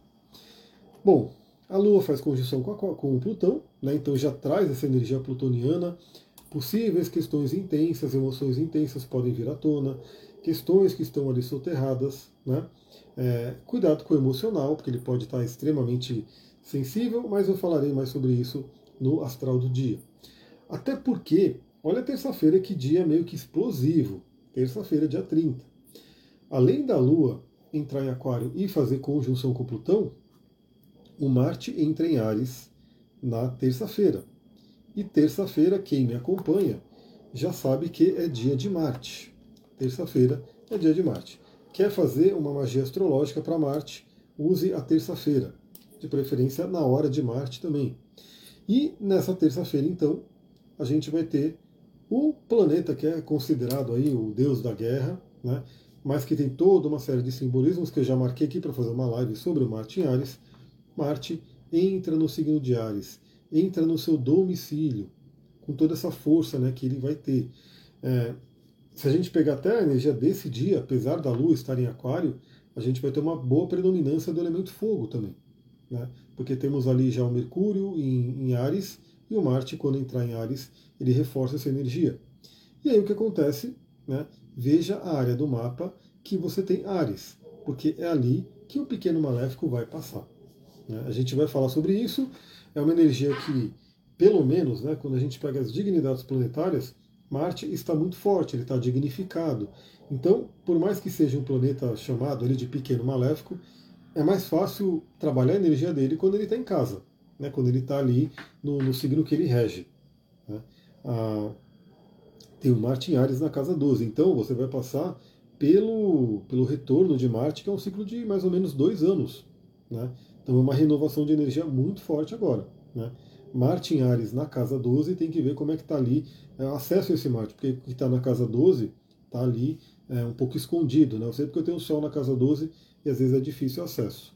Bom, a Lua faz conjunção com, a, com o Plutão, né? Então já traz essa energia plutoniana. Possíveis questões intensas, emoções intensas podem vir à tona, questões que estão ali soterradas, né? É, cuidado com o emocional, porque ele pode estar extremamente sensível, mas eu falarei mais sobre isso no astral do dia. Até porque, olha terça-feira que dia meio que explosivo, terça-feira, dia trinta. Além da Lua entrar em Aquário e fazer conjunção com Plutão, o Marte entra em Áries na terça-feira. E terça-feira, quem me acompanha já sabe que é dia de Marte. Terça-feira é dia de Marte. Quer fazer uma magia astrológica para Marte? Use a terça-feira, de preferência na hora de Marte também. E nessa terça-feira, então, a gente vai ter o planeta que é considerado aí o deus da guerra, né? Mas que tem toda uma série de simbolismos que eu já marquei aqui para fazer uma live sobre o Marte em Áries. Marte entra no signo de Áries, entra no seu domicílio, com toda essa força, né, que ele vai ter. É, se a gente pegar até a energia desse dia, apesar da Lua estar em Aquário, a gente vai ter uma boa predominância do elemento fogo também. Né, porque temos ali já o Mercúrio em, em Áries, e o Marte, quando entrar em Áries, ele reforça essa energia. E aí o que acontece? Né, veja a área do mapa que você tem Áries, porque é ali que o pequeno maléfico vai passar. Né. A gente vai falar sobre isso. É uma energia que, pelo menos, né, quando a gente pega as dignidades planetárias, Marte está muito forte, ele está dignificado. Então, por mais que seja um planeta chamado ele de pequeno maléfico, é mais fácil trabalhar a energia dele quando ele está em casa, né, quando ele está ali no, no signo que ele rege. Né. Ah, tem o Marte em Áries na casa doze, então você vai passar pelo, pelo retorno de Marte, que é um ciclo de mais ou menos dois anos. Né. Então é uma renovação de energia muito forte agora. Né? Marte em Áries na casa doze, tem que ver como é que está ali é, acesso a esse Marte, porque o que está na casa doze está ali é, um pouco escondido. Né? Eu sei porque eu tenho o Sol na casa doze e às vezes é difícil o acesso.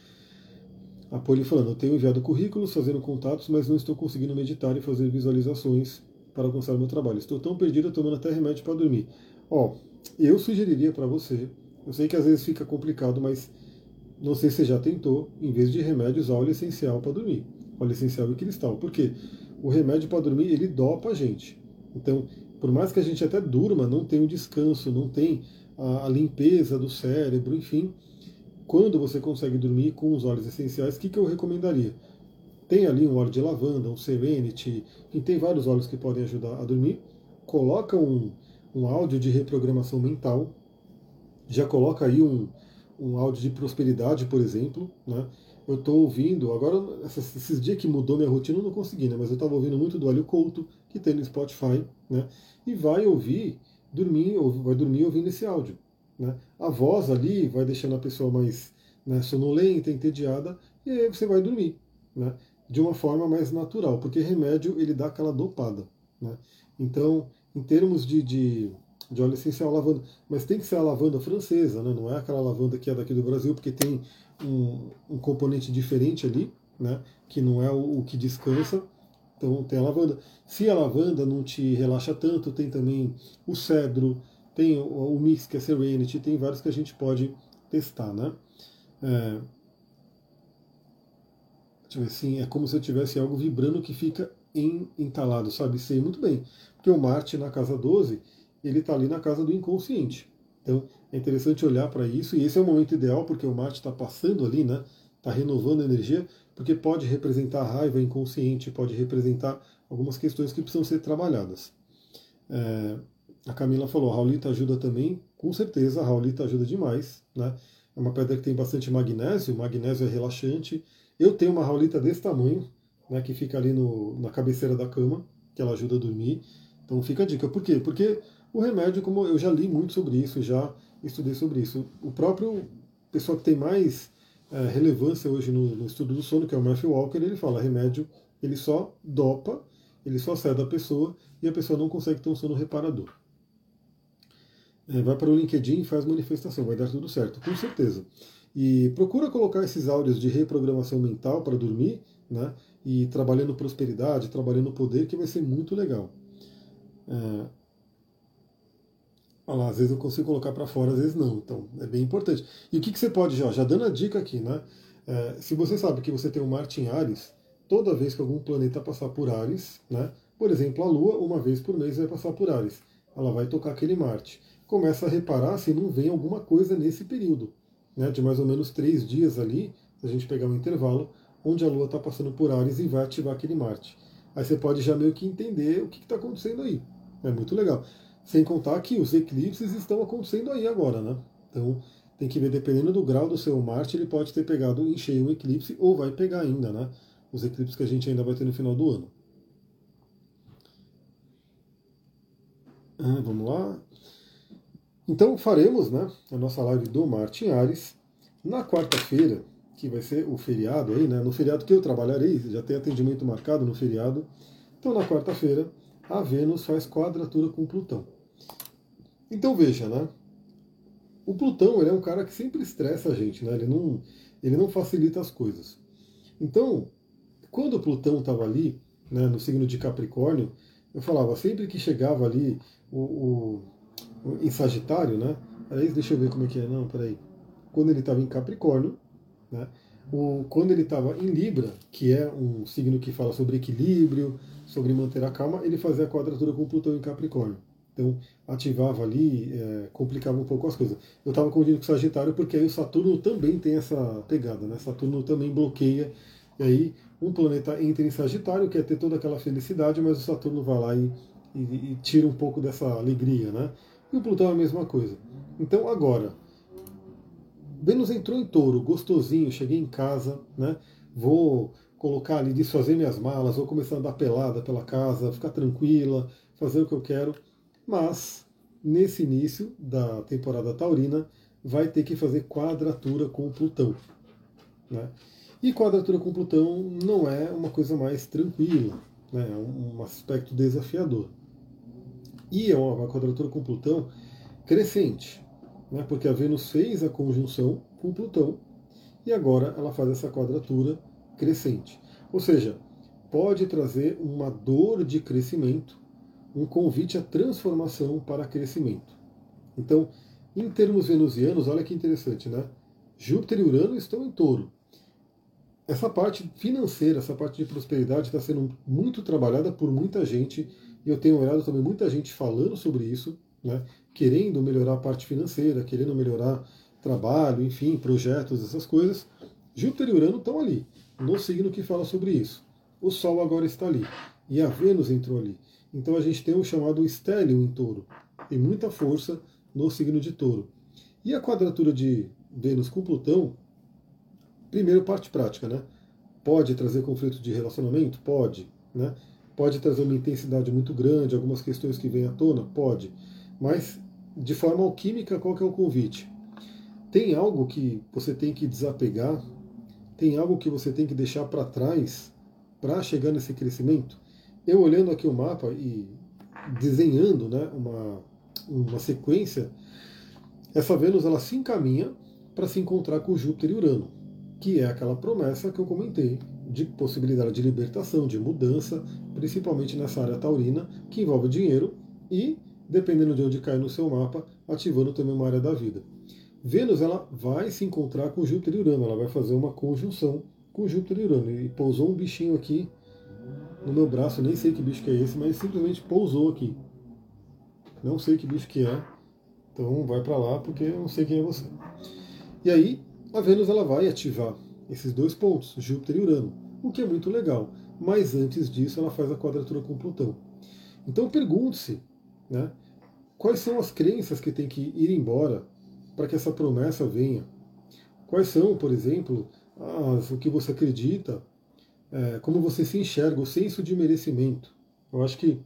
A Poli falando, eu tenho enviado currículos, fazendo contatos, mas não estou conseguindo meditar e fazer visualizações para alcançar o meu trabalho. Estou tão perdida, tomando até remédio para dormir. Ó, eu sugeriria para você, eu sei que às vezes fica complicado, mas não sei se você já tentou, em vez de remédio, usar óleo essencial para dormir. Óleo essencial e cristal. Por quê? O remédio para dormir, ele dopa a gente. Então, por mais que a gente até durma, não tem o descanso, não tem a, a limpeza do cérebro, enfim. Quando você consegue dormir com os óleos essenciais, o que, que eu recomendaria? Tem ali um óleo de lavanda, um Serenity, e tem vários óleos que podem ajudar a dormir. Coloca um, um áudio de reprogramação mental. Já coloca aí um um áudio de prosperidade, por exemplo, né? Eu estou ouvindo, agora, esses dias que mudou minha rotina, eu não consegui, né? Mas eu estava ouvindo muito do Hélio Couto, que tem no Spotify, né? E vai ouvir, dormir, vai dormir ouvindo esse áudio, né? A voz ali vai deixando a pessoa mais, né, sonolenta, entediada, e aí você vai dormir, né? De uma forma mais natural, porque remédio, ele dá aquela dopada, né? Então, em termos de, de de óleo essencial lavanda, mas tem que ser a lavanda francesa, né? Não é aquela lavanda que é daqui do Brasil, porque tem um, um componente diferente ali, né? Que não é o, o que descansa. Então tem a lavanda. Se a lavanda não te relaxa tanto, tem também o cedro, tem o, o Mix, que é Serenity, tem vários que a gente pode testar, né? É, deixa eu ver assim, é como se eu tivesse algo vibrando que fica em, entalado, sabe? Sei muito bem. Porque o Marte na casa doze, ele está ali na casa do inconsciente. Então é interessante olhar para isso, e esse é o momento ideal, porque o Marte está passando ali, né? Está renovando a energia, porque pode representar raiva inconsciente, pode representar algumas questões que precisam ser trabalhadas. É, a Camila falou, a Raulita ajuda também, com certeza a Raulita ajuda demais, né? É uma pedra que tem bastante magnésio, magnésio é relaxante. Eu tenho uma Raulita desse tamanho, né, que fica ali no, na cabeceira da cama, que ela ajuda a dormir. Então fica a dica. Por quê? Porque o remédio, como eu já li muito sobre isso, já estudei sobre isso, o próprio pessoal que tem mais é, relevância hoje no, no estudo do sono, que é o Matthew Walker, ele fala, remédio, ele só dopa, ele só sai da pessoa e a pessoa não consegue ter um sono reparador. É, vai para o LinkedIn e faz manifestação, vai dar tudo certo, com certeza. E procura colocar esses áudios de reprogramação mental para dormir, né? E trabalhando prosperidade, trabalhando poder, que vai ser muito legal. É, olha lá, às vezes eu consigo colocar para fora, às vezes não. Então, é bem importante. E o que, que você pode, já, já dando a dica aqui, né? É, se você sabe que você tem um Marte em Áries, toda vez que algum planeta passar por Áries, né? Por exemplo, a Lua, uma vez por mês, vai passar por Áries. Ela vai tocar aquele Marte. Começa a reparar se não vem alguma coisa nesse período, né? De mais ou menos três dias ali, se a gente pegar um intervalo, onde a Lua está passando por Áries e vai ativar aquele Marte. Aí você pode já meio que entender o que está acontecendo aí. É muito legal. Sem contar que os eclipses estão acontecendo aí agora, né? Então tem que ver, dependendo do grau do seu Marte, ele pode ter pegado em cheio um eclipse ou vai pegar ainda, né? Os eclipses que a gente ainda vai ter no final do ano. Ah, vamos lá. Então faremos, né, a nossa live do Marte em Ares na quarta-feira, que vai ser o feriado aí, né? No feriado que eu trabalharei, já tem atendimento marcado no feriado. Então na quarta-feira a Vênus faz quadratura com Plutão. Então veja, né? O Plutão, ele é um cara que sempre estressa a gente, né? Ele não, ele não facilita as coisas. Então, quando o Plutão estava ali, né, no signo de Capricórnio, eu falava, sempre que chegava ali o, o, o em Sagitário, né? Aí, deixa eu ver como é que é, não, peraí. Quando ele estava em Capricórnio, né? O, quando ele estava em Libra, que é um signo que fala sobre equilíbrio, sobre manter a calma, ele fazia a quadratura com Plutão em Capricórnio. Então, ativava ali, é, complicava um pouco as coisas. Eu estava confundindo com Sagitário porque aí o Saturno também tem essa pegada, né? Saturno também bloqueia. E aí, um planeta entra em Sagitário, quer ter toda aquela felicidade, mas o Saturno vai lá e, e, e tira um pouco dessa alegria, né? E o Plutão é a mesma coisa. Então, agora, Vênus entrou em Touro, gostosinho, cheguei em casa, né? Vou colocar ali, desfazer minhas malas, vou começar a andar pelada pela casa, ficar tranquila, fazer o que eu quero. Mas, nesse início da temporada taurina, vai ter que fazer quadratura com o Plutão, né? E quadratura com Plutão não é uma coisa mais tranquila, né? É um aspecto desafiador. E é uma quadratura com Plutão crescente, né? Porque a Vênus fez a conjunção com Plutão e agora ela faz essa quadratura crescente. Ou seja, pode trazer uma dor de crescimento, um convite à transformação para crescimento. Então, em termos venusianos, olha que interessante, né? Júpiter e Urano estão em Touro. Essa parte financeira, essa parte de prosperidade está sendo muito trabalhada por muita gente, e eu tenho olhado também muita gente falando sobre isso, né? Querendo melhorar a parte financeira, querendo melhorar trabalho, enfim, projetos, essas coisas. Júpiter e Urano estão ali, no signo que fala sobre isso. O Sol agora está ali, e a Vênus entrou ali. Então a gente tem o chamado estélio em Touro. Tem muita força no signo de Touro. E a quadratura de Vênus com Plutão, primeiro, parte prática, né? Pode trazer conflito de relacionamento? Pode, né? Pode trazer uma intensidade muito grande, algumas questões que vêm à tona? Pode. Mas, de forma alquímica, qual que é o convite? Tem algo que você tem que desapegar? Tem algo que você tem que deixar para trás para chegar nesse crescimento? Eu olhando aqui o mapa e desenhando, né, uma, uma sequência, essa Vênus ela se encaminha para se encontrar com Júpiter e Urano, que é aquela promessa que eu comentei de possibilidade de libertação, de mudança, principalmente nessa área taurina, que envolve dinheiro e dependendo de onde cai no seu mapa, ativando também uma área da vida. Vênus ela vai se encontrar com Júpiter e Urano, ela vai fazer uma conjunção com Júpiter e Urano. E pousou um bichinho aqui no meu braço, nem sei que bicho que é esse, mas simplesmente pousou aqui. Não sei que bicho que é, então vai para lá porque eu não sei quem é você. E aí a Vênus ela vai ativar esses dois pontos, Júpiter e Urano, o que é muito legal. Mas antes disso ela faz a quadratura com Plutão. Então pergunte-se, né, quais são as crenças que tem que ir embora para que essa promessa venha. Quais são, por exemplo, as, o que você acredita, é, como você se enxerga, o senso de merecimento. Eu acho que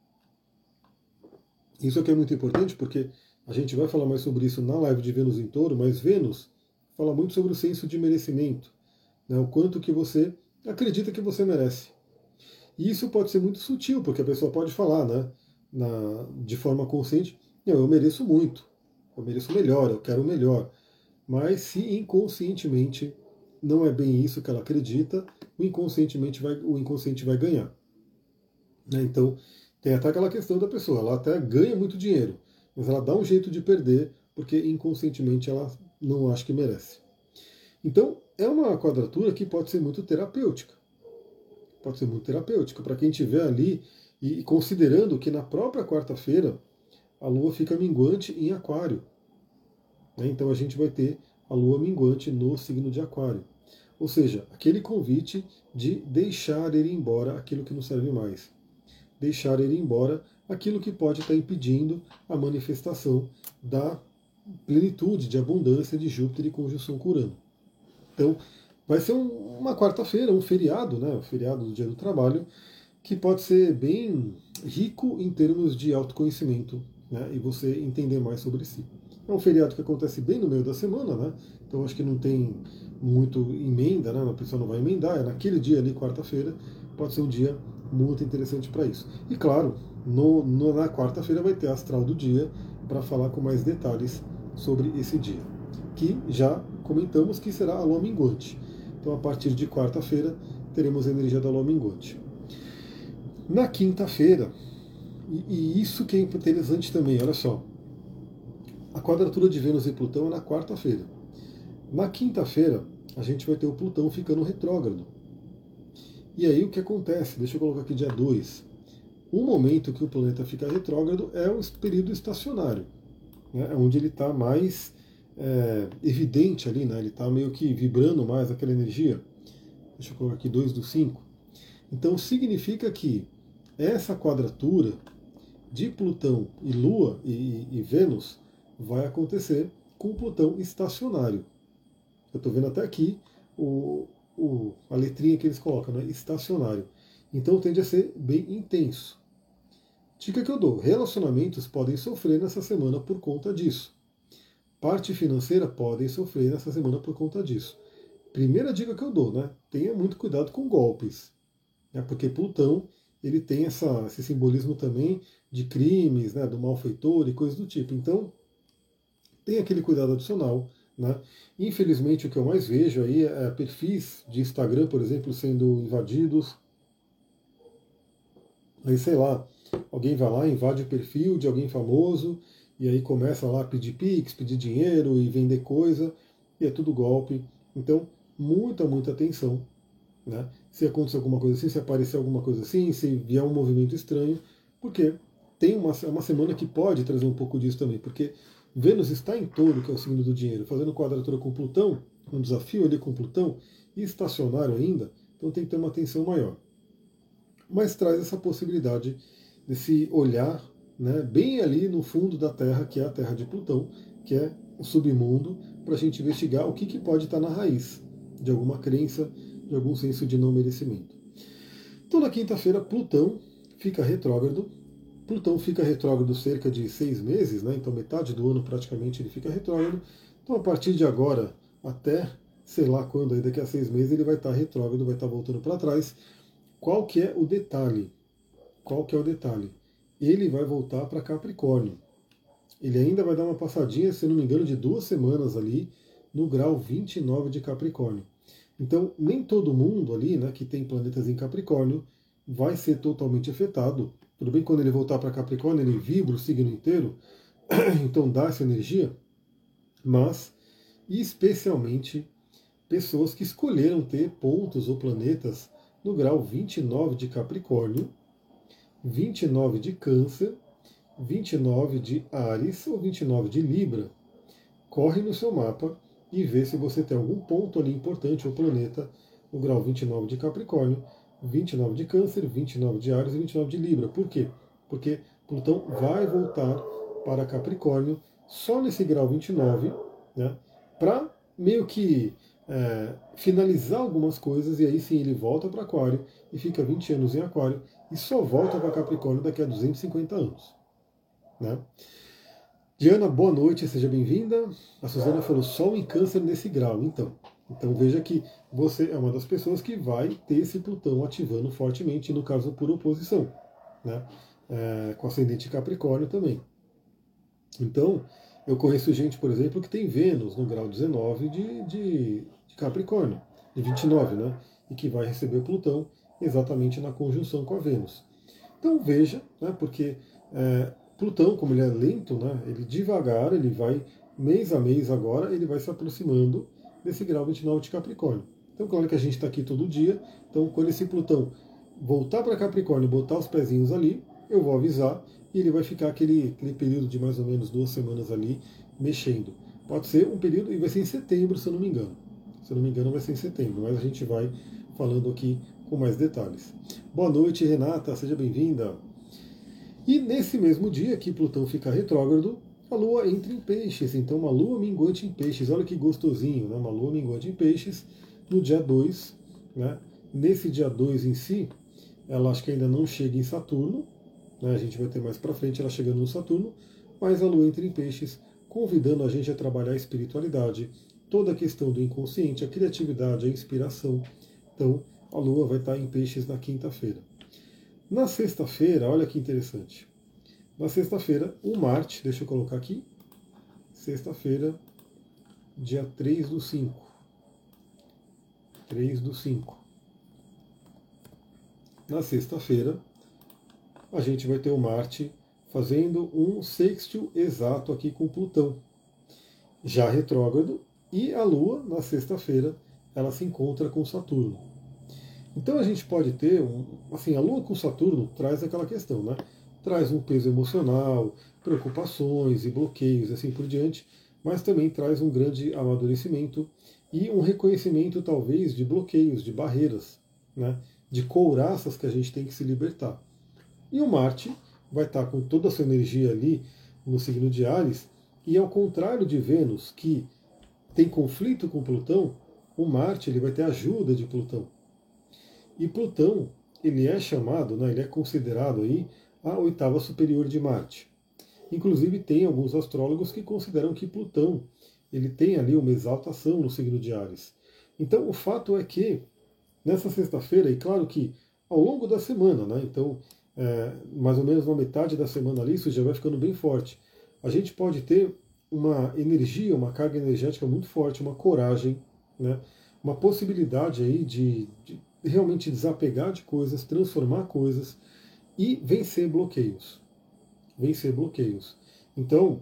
isso aqui é muito importante porque a gente vai falar mais sobre isso na live de Vênus em Touro, mas Vênus fala muito sobre o senso de merecimento, né, o quanto que você acredita que você merece. E isso pode ser muito sutil, porque a pessoa pode falar, né, na, de forma consciente, eu mereço muito, eu mereço melhor, eu quero melhor. Mas se inconscientemente não é bem isso que ela acredita, o, inconscientemente vai, o inconsciente vai ganhar. Né? Então, tem até aquela questão da pessoa, ela até ganha muito dinheiro, mas ela dá um jeito de perder, porque inconscientemente ela não acha que merece. Então, é uma quadratura que pode ser muito terapêutica. Pode ser muito terapêutica para quem estiver ali, e considerando que na própria quarta-feira a Lua fica minguante em Aquário. Né? Então a gente vai ter a Lua minguante no signo de Aquário. Ou seja, aquele convite de deixar ir embora aquilo que não serve mais. Deixar ir embora aquilo que pode estar impedindo a manifestação da plenitude, de abundância de Júpiter e conjunção com Urano. Então, vai ser um, uma quarta-feira, um feriado, né? O feriado do Dia do Trabalho, que pode ser bem rico em termos de autoconhecimento, né? E você entender mais sobre si. É um feriado que acontece bem no meio da semana, né? Então acho que não tem muito emenda, né? A pessoa não vai emendar, é naquele dia ali, quarta-feira, pode ser um dia muito interessante para isso. E claro, no, no, na quarta-feira vai ter a astral do dia para falar com mais detalhes sobre esse dia, que já comentamos que será a lua minguante. Então a partir de quarta-feira teremos a energia da lua minguante. Na quinta-feira, e, e isso que é interessante também, olha só, a quadratura de Vênus e Plutão é na quarta-feira. Na quinta-feira, a gente vai ter o Plutão ficando retrógrado. E aí o que acontece? Deixa eu colocar aqui dia dois. O momento que o planeta fica retrógrado é o período estacionário, né? Onde ele está mais é, evidente ali, né? Ele está meio que vibrando mais aquela energia. Deixa eu colocar aqui dois do cinco. Então significa que essa quadratura de Plutão e Lua e, e Vênus vai acontecer com Plutão estacionário. Eu estou vendo até aqui o, o, a letrinha que eles colocam, né? Estacionário. Então tende a ser bem intenso. Dica que eu dou: relacionamentos podem sofrer nessa semana por conta disso. Parte financeira podem sofrer nessa semana por conta disso. Primeira dica que eu dou, né? Tenha muito cuidado com golpes. Né? Porque Plutão ele tem essa, esse simbolismo também de crimes, né? Do malfeitor e coisas do tipo. Então, tem aquele cuidado adicional. Né? Infelizmente, o que eu mais vejo aí é perfis de Instagram, por exemplo, sendo invadidos. Aí, sei lá, alguém vai lá, invade o perfil de alguém famoso, e aí começa lá a pedir Pix, pedir dinheiro e vender coisa, e é tudo golpe. Então, muita, muita atenção. Né? Se acontecer alguma coisa assim, se aparecer alguma coisa assim, se vier um movimento estranho, porque tem uma, uma semana que pode trazer um pouco disso também, porque Vênus está em Touro, que é o signo do dinheiro, fazendo quadratura com Plutão, um desafio ali com Plutão, e estacionário ainda, então tem que ter uma atenção maior. Mas traz essa possibilidade desse olhar, né, bem ali no fundo da Terra, que é a Terra de Plutão, que é o submundo, para a gente investigar o que, que pode estar na raiz de alguma crença, de algum senso de não merecimento. Então na quinta-feira, Plutão fica retrógrado. Plutão fica retrógrado cerca de seis meses, né? Então metade do ano praticamente ele fica retrógrado. Então a partir de agora até sei lá quando, aí daqui a seis meses ele vai estar retrógrado, vai estar voltando para trás. Qual que é o detalhe? Qual que é o detalhe? Ele vai voltar para Capricórnio. Ele ainda vai dar uma passadinha, se não me engano, de duas semanas ali no grau vinte e nove de Capricórnio. Então nem todo mundo ali, né, que tem planetas em Capricórnio, vai ser totalmente afetado Tudo bem que quando ele voltar para Capricórnio, ele vibra o signo inteiro, então dá essa energia, mas especialmente pessoas que escolheram ter pontos ou planetas no grau vinte e nove de Capricórnio, vinte e nove de Câncer, vinte e nove de Áries ou vinte e nove de Libra. Corre no seu mapa e vê se você tem algum ponto ali importante ou planeta no grau vinte e nove de Capricórnio, vinte e nove de Câncer, vinte e nove de Áries e vinte e nove de Libra. Por quê? Porque Plutão vai voltar para Capricórnio só nesse grau vinte e nove, né, para meio que é, finalizar algumas coisas, e aí sim ele volta para Aquário e fica vinte anos em Aquário e só volta para Capricórnio daqui a duzentos e cinquenta anos. Né? Diana, boa noite, seja bem-vinda. A Suzana falou Sol em Câncer nesse grau. Então, então veja que você é uma das pessoas que vai ter esse Plutão ativando fortemente, no caso por oposição, né? É, com ascendente Capricórnio também. Então, eu conheço gente, por exemplo, que tem Vênus no grau dezenove de, de, de Capricórnio, de vinte e nove, né? E que vai receber Plutão exatamente na conjunção com a Vênus. Então veja, né, porque é, Plutão, como ele é lento, né, ele devagar, ele vai mês a mês agora, ele vai se aproximando desse grau vinte e nove de Capricórnio. Então, claro que a gente está aqui todo dia, então quando esse Plutão voltar para Capricórnio e botar os pezinhos ali, eu vou avisar e ele vai ficar aquele, aquele período de mais ou menos duas semanas ali mexendo. Pode ser um período, e vai ser em setembro, se eu não me engano. Se eu não me engano, vai ser em setembro, mas a gente vai falando aqui com mais detalhes. Boa noite, Renata, seja bem-vinda. E nesse mesmo dia que Plutão fica retrógrado, a Lua entra em Peixes, então uma Lua minguante em Peixes, olha que gostosinho, né? Uma Lua minguante em Peixes no dia dois, né? Nesse dia dois em si, ela acho que ainda não chega em Saturno, né? A gente vai ter mais para frente ela chegando no Saturno, mas a Lua entra em Peixes, convidando a gente a trabalhar a espiritualidade, toda a questão do inconsciente, a criatividade, a inspiração. Então, a Lua vai estar em Peixes na quinta-feira. Na sexta-feira, olha que interessante. Na sexta-feira, o Marte, deixa eu colocar aqui, sexta-feira, dia três do cinco. três do cinco. Na sexta-feira, a gente vai ter o Marte fazendo um sextil exato aqui com Plutão, já retrógrado, e a Lua, na sexta-feira, ela se encontra com Saturno. Então a gente pode ter, um, assim, a Lua com Saturno traz aquela questão, né? Traz um peso emocional, preocupações e bloqueios, assim por diante, mas também traz um grande amadurecimento e um reconhecimento, talvez, de bloqueios, de barreiras, né? De couraças que a gente tem que se libertar. E o Marte vai estar com toda a sua energia ali no signo de Áries, e ao contrário de Vênus, que tem conflito com Plutão, o Marte ele vai ter ajuda de Plutão. E Plutão, ele é chamado, né, ele é considerado aí a oitava superior de Marte. Inclusive tem alguns astrólogos que consideram que Plutão, ele tem ali uma exaltação no signo de Áries. Então o fato é que nessa sexta-feira, e claro que ao longo da semana, né, então é, mais ou menos na metade da semana ali, isso já vai ficando bem forte. A gente pode ter uma energia, uma carga energética muito forte, uma coragem, né, uma possibilidade aí de, de realmente desapegar de coisas, transformar coisas e vencer bloqueios. Vencer bloqueios. Então,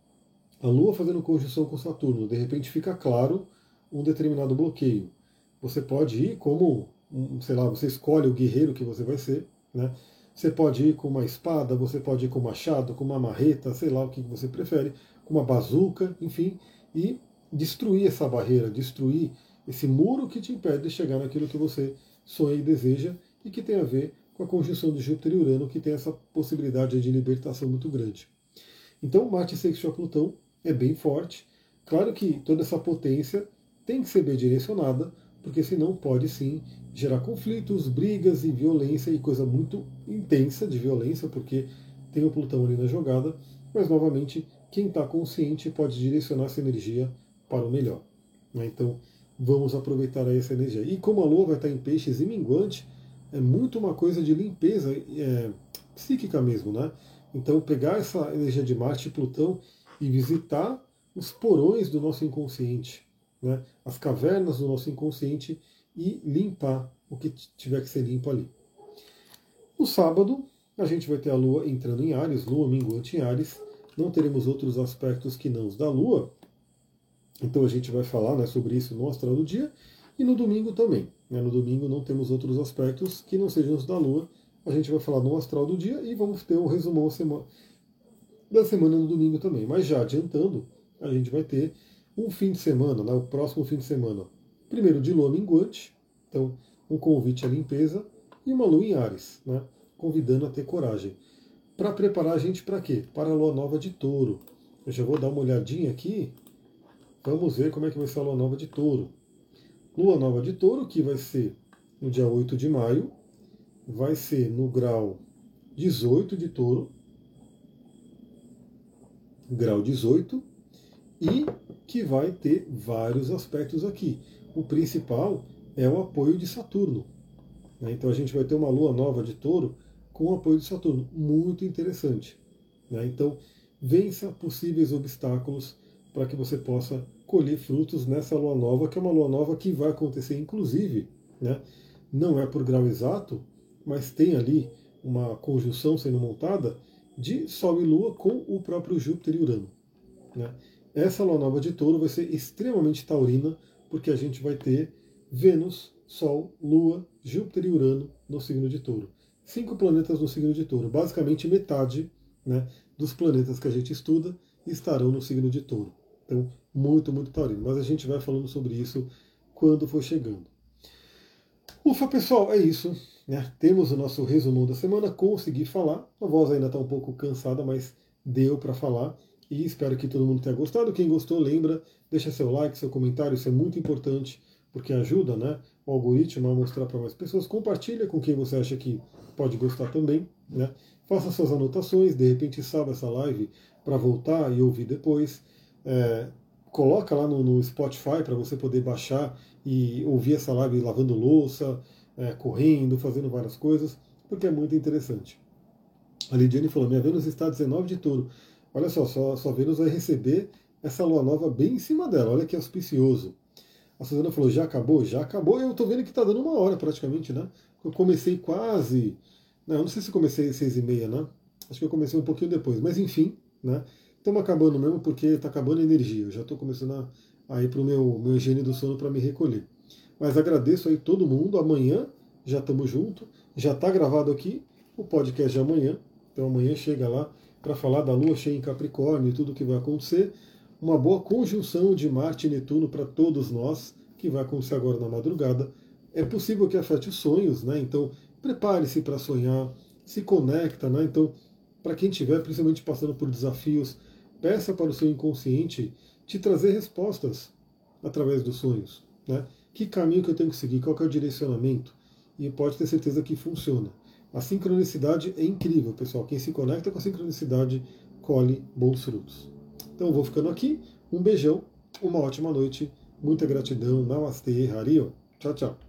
a Lua fazendo conjunção com Saturno, de repente fica claro um determinado bloqueio. Você pode ir como, sei lá, você escolhe o guerreiro que você vai ser, né? Você pode ir com uma espada, você pode ir com um machado, com uma marreta, sei lá o que você prefere, com uma bazuca, enfim, e destruir essa barreira, destruir esse muro que te impede de chegar naquilo que você sonha e deseja e que tem a ver com a conjunção de Júpiter e Urano, que tem essa possibilidade de libertação muito grande. Então, Marte sextil a Plutão é bem forte. Claro que toda essa potência tem que ser bem direcionada, porque senão pode sim gerar conflitos, brigas e violência e coisa muito intensa de violência, porque tem o Plutão ali na jogada, mas novamente quem está consciente pode direcionar essa energia para o melhor. Né? Então vamos aproveitar essa energia. E como a Lua vai estar em Peixes e minguante, é muito uma coisa de limpeza é, psíquica mesmo, né? Então pegar essa energia de Marte e Plutão e visitar os porões do nosso inconsciente, né? As cavernas do nosso inconsciente e limpar o que tiver que ser limpo ali. No sábado, A gente vai ter a Lua entrando em Áries, Lua minguante em Áries. Não teremos outros aspectos que não os da Lua. Então a gente vai falar, né, sobre isso no Astral do Dia. E no domingo também. Né? No domingo não temos outros aspectos que não sejam os da Lua. A gente vai falar no Astral do Dia e vamos ter um resumão da semana no domingo também. Mas já adiantando, a gente vai ter um fim de semana, né, o próximo fim de semana. Primeiro de Lua minguante, então um convite à limpeza, e uma Lua em Áries, né, convidando a ter coragem. Para preparar a gente para quê? Para a Lua Nova de Touro. Eu já vou dar uma olhadinha aqui. Vamos ver como é que vai ser a Lua Nova de Touro. Lua Nova de Touro, que vai ser no dia oito de maio, vai ser no grau dezoito de Touro, grau dezoito, e que vai ter vários aspectos aqui. O principal é o apoio de Saturno. Né? Então a gente vai ter uma Lua Nova de Touro com o apoio de Saturno, muito interessante. Né? Então vença possíveis obstáculos para que você possa colher frutos nessa Lua Nova, que é uma Lua Nova que vai acontecer, inclusive, né? Não é por grau exato, mas tem ali uma conjunção sendo montada de Sol e Lua com o próprio Júpiter e Urano. Né? Essa Lua Nova de Touro vai ser extremamente taurina, porque a gente vai ter Vênus, Sol, Lua, Júpiter e Urano no signo de Touro. Cinco planetas no signo de Touro. Basicamente metade, né, dos planetas que a gente estuda estarão no signo de Touro. Então, muito, muito taurino. Mas a gente vai falando sobre isso quando for chegando. Ufa, pessoal, é isso. Né? Temos o nosso resumão da semana. Consegui falar. A voz ainda está um pouco cansada, mas deu para falar. E espero que todo mundo tenha gostado. Quem gostou, lembra, deixa seu like, seu comentário. Isso é muito importante, porque ajuda, né, o algoritmo a mostrar para mais pessoas. Compartilha com quem você acha que pode gostar também. Né? Faça suas anotações. De repente, salva essa live para voltar e ouvir depois. É, coloca lá no, no Spotify para você poder baixar e ouvir essa live lavando louça, é, correndo, fazendo várias coisas, porque é muito interessante. A Lidiane falou, minha Vênus está dezenove de Touro. Olha só, só, só Vênus vai receber essa lua nova bem em cima dela, olha que auspicioso. A Suzana falou, já acabou? Já acabou, eu tô vendo que tá dando uma hora praticamente, né? Eu comecei quase... Não, eu não sei se comecei às seis e meia, né? Acho que eu comecei um pouquinho depois, mas enfim, né? Estamos acabando mesmo porque está acabando a energia. Eu já estou começando a ir para o meu, meu higiene do sono para me recolher. Mas agradeço aí todo mundo. Amanhã já estamos juntos. Já está gravado aqui o podcast de amanhã. Então amanhã chega lá para falar da Lua cheia em Capricórnio e tudo o que vai acontecer. Uma boa conjunção de Marte e Netuno para todos nós, que vai acontecer agora na madrugada. É possível que afete os sonhos, né? Então prepare-se para sonhar, se conecta, né? Então, para quem estiver principalmente passando por desafios, peça para o seu inconsciente te trazer respostas através dos sonhos. Né? Que caminho que eu tenho que seguir? Qual que é o direcionamento? E pode ter certeza que funciona. A sincronicidade é incrível, pessoal. Quem se conecta com a sincronicidade colhe bons frutos. Então eu vou ficando aqui. Um beijão, uma ótima noite, muita gratidão. Namastê, Harion. Tchau, tchau.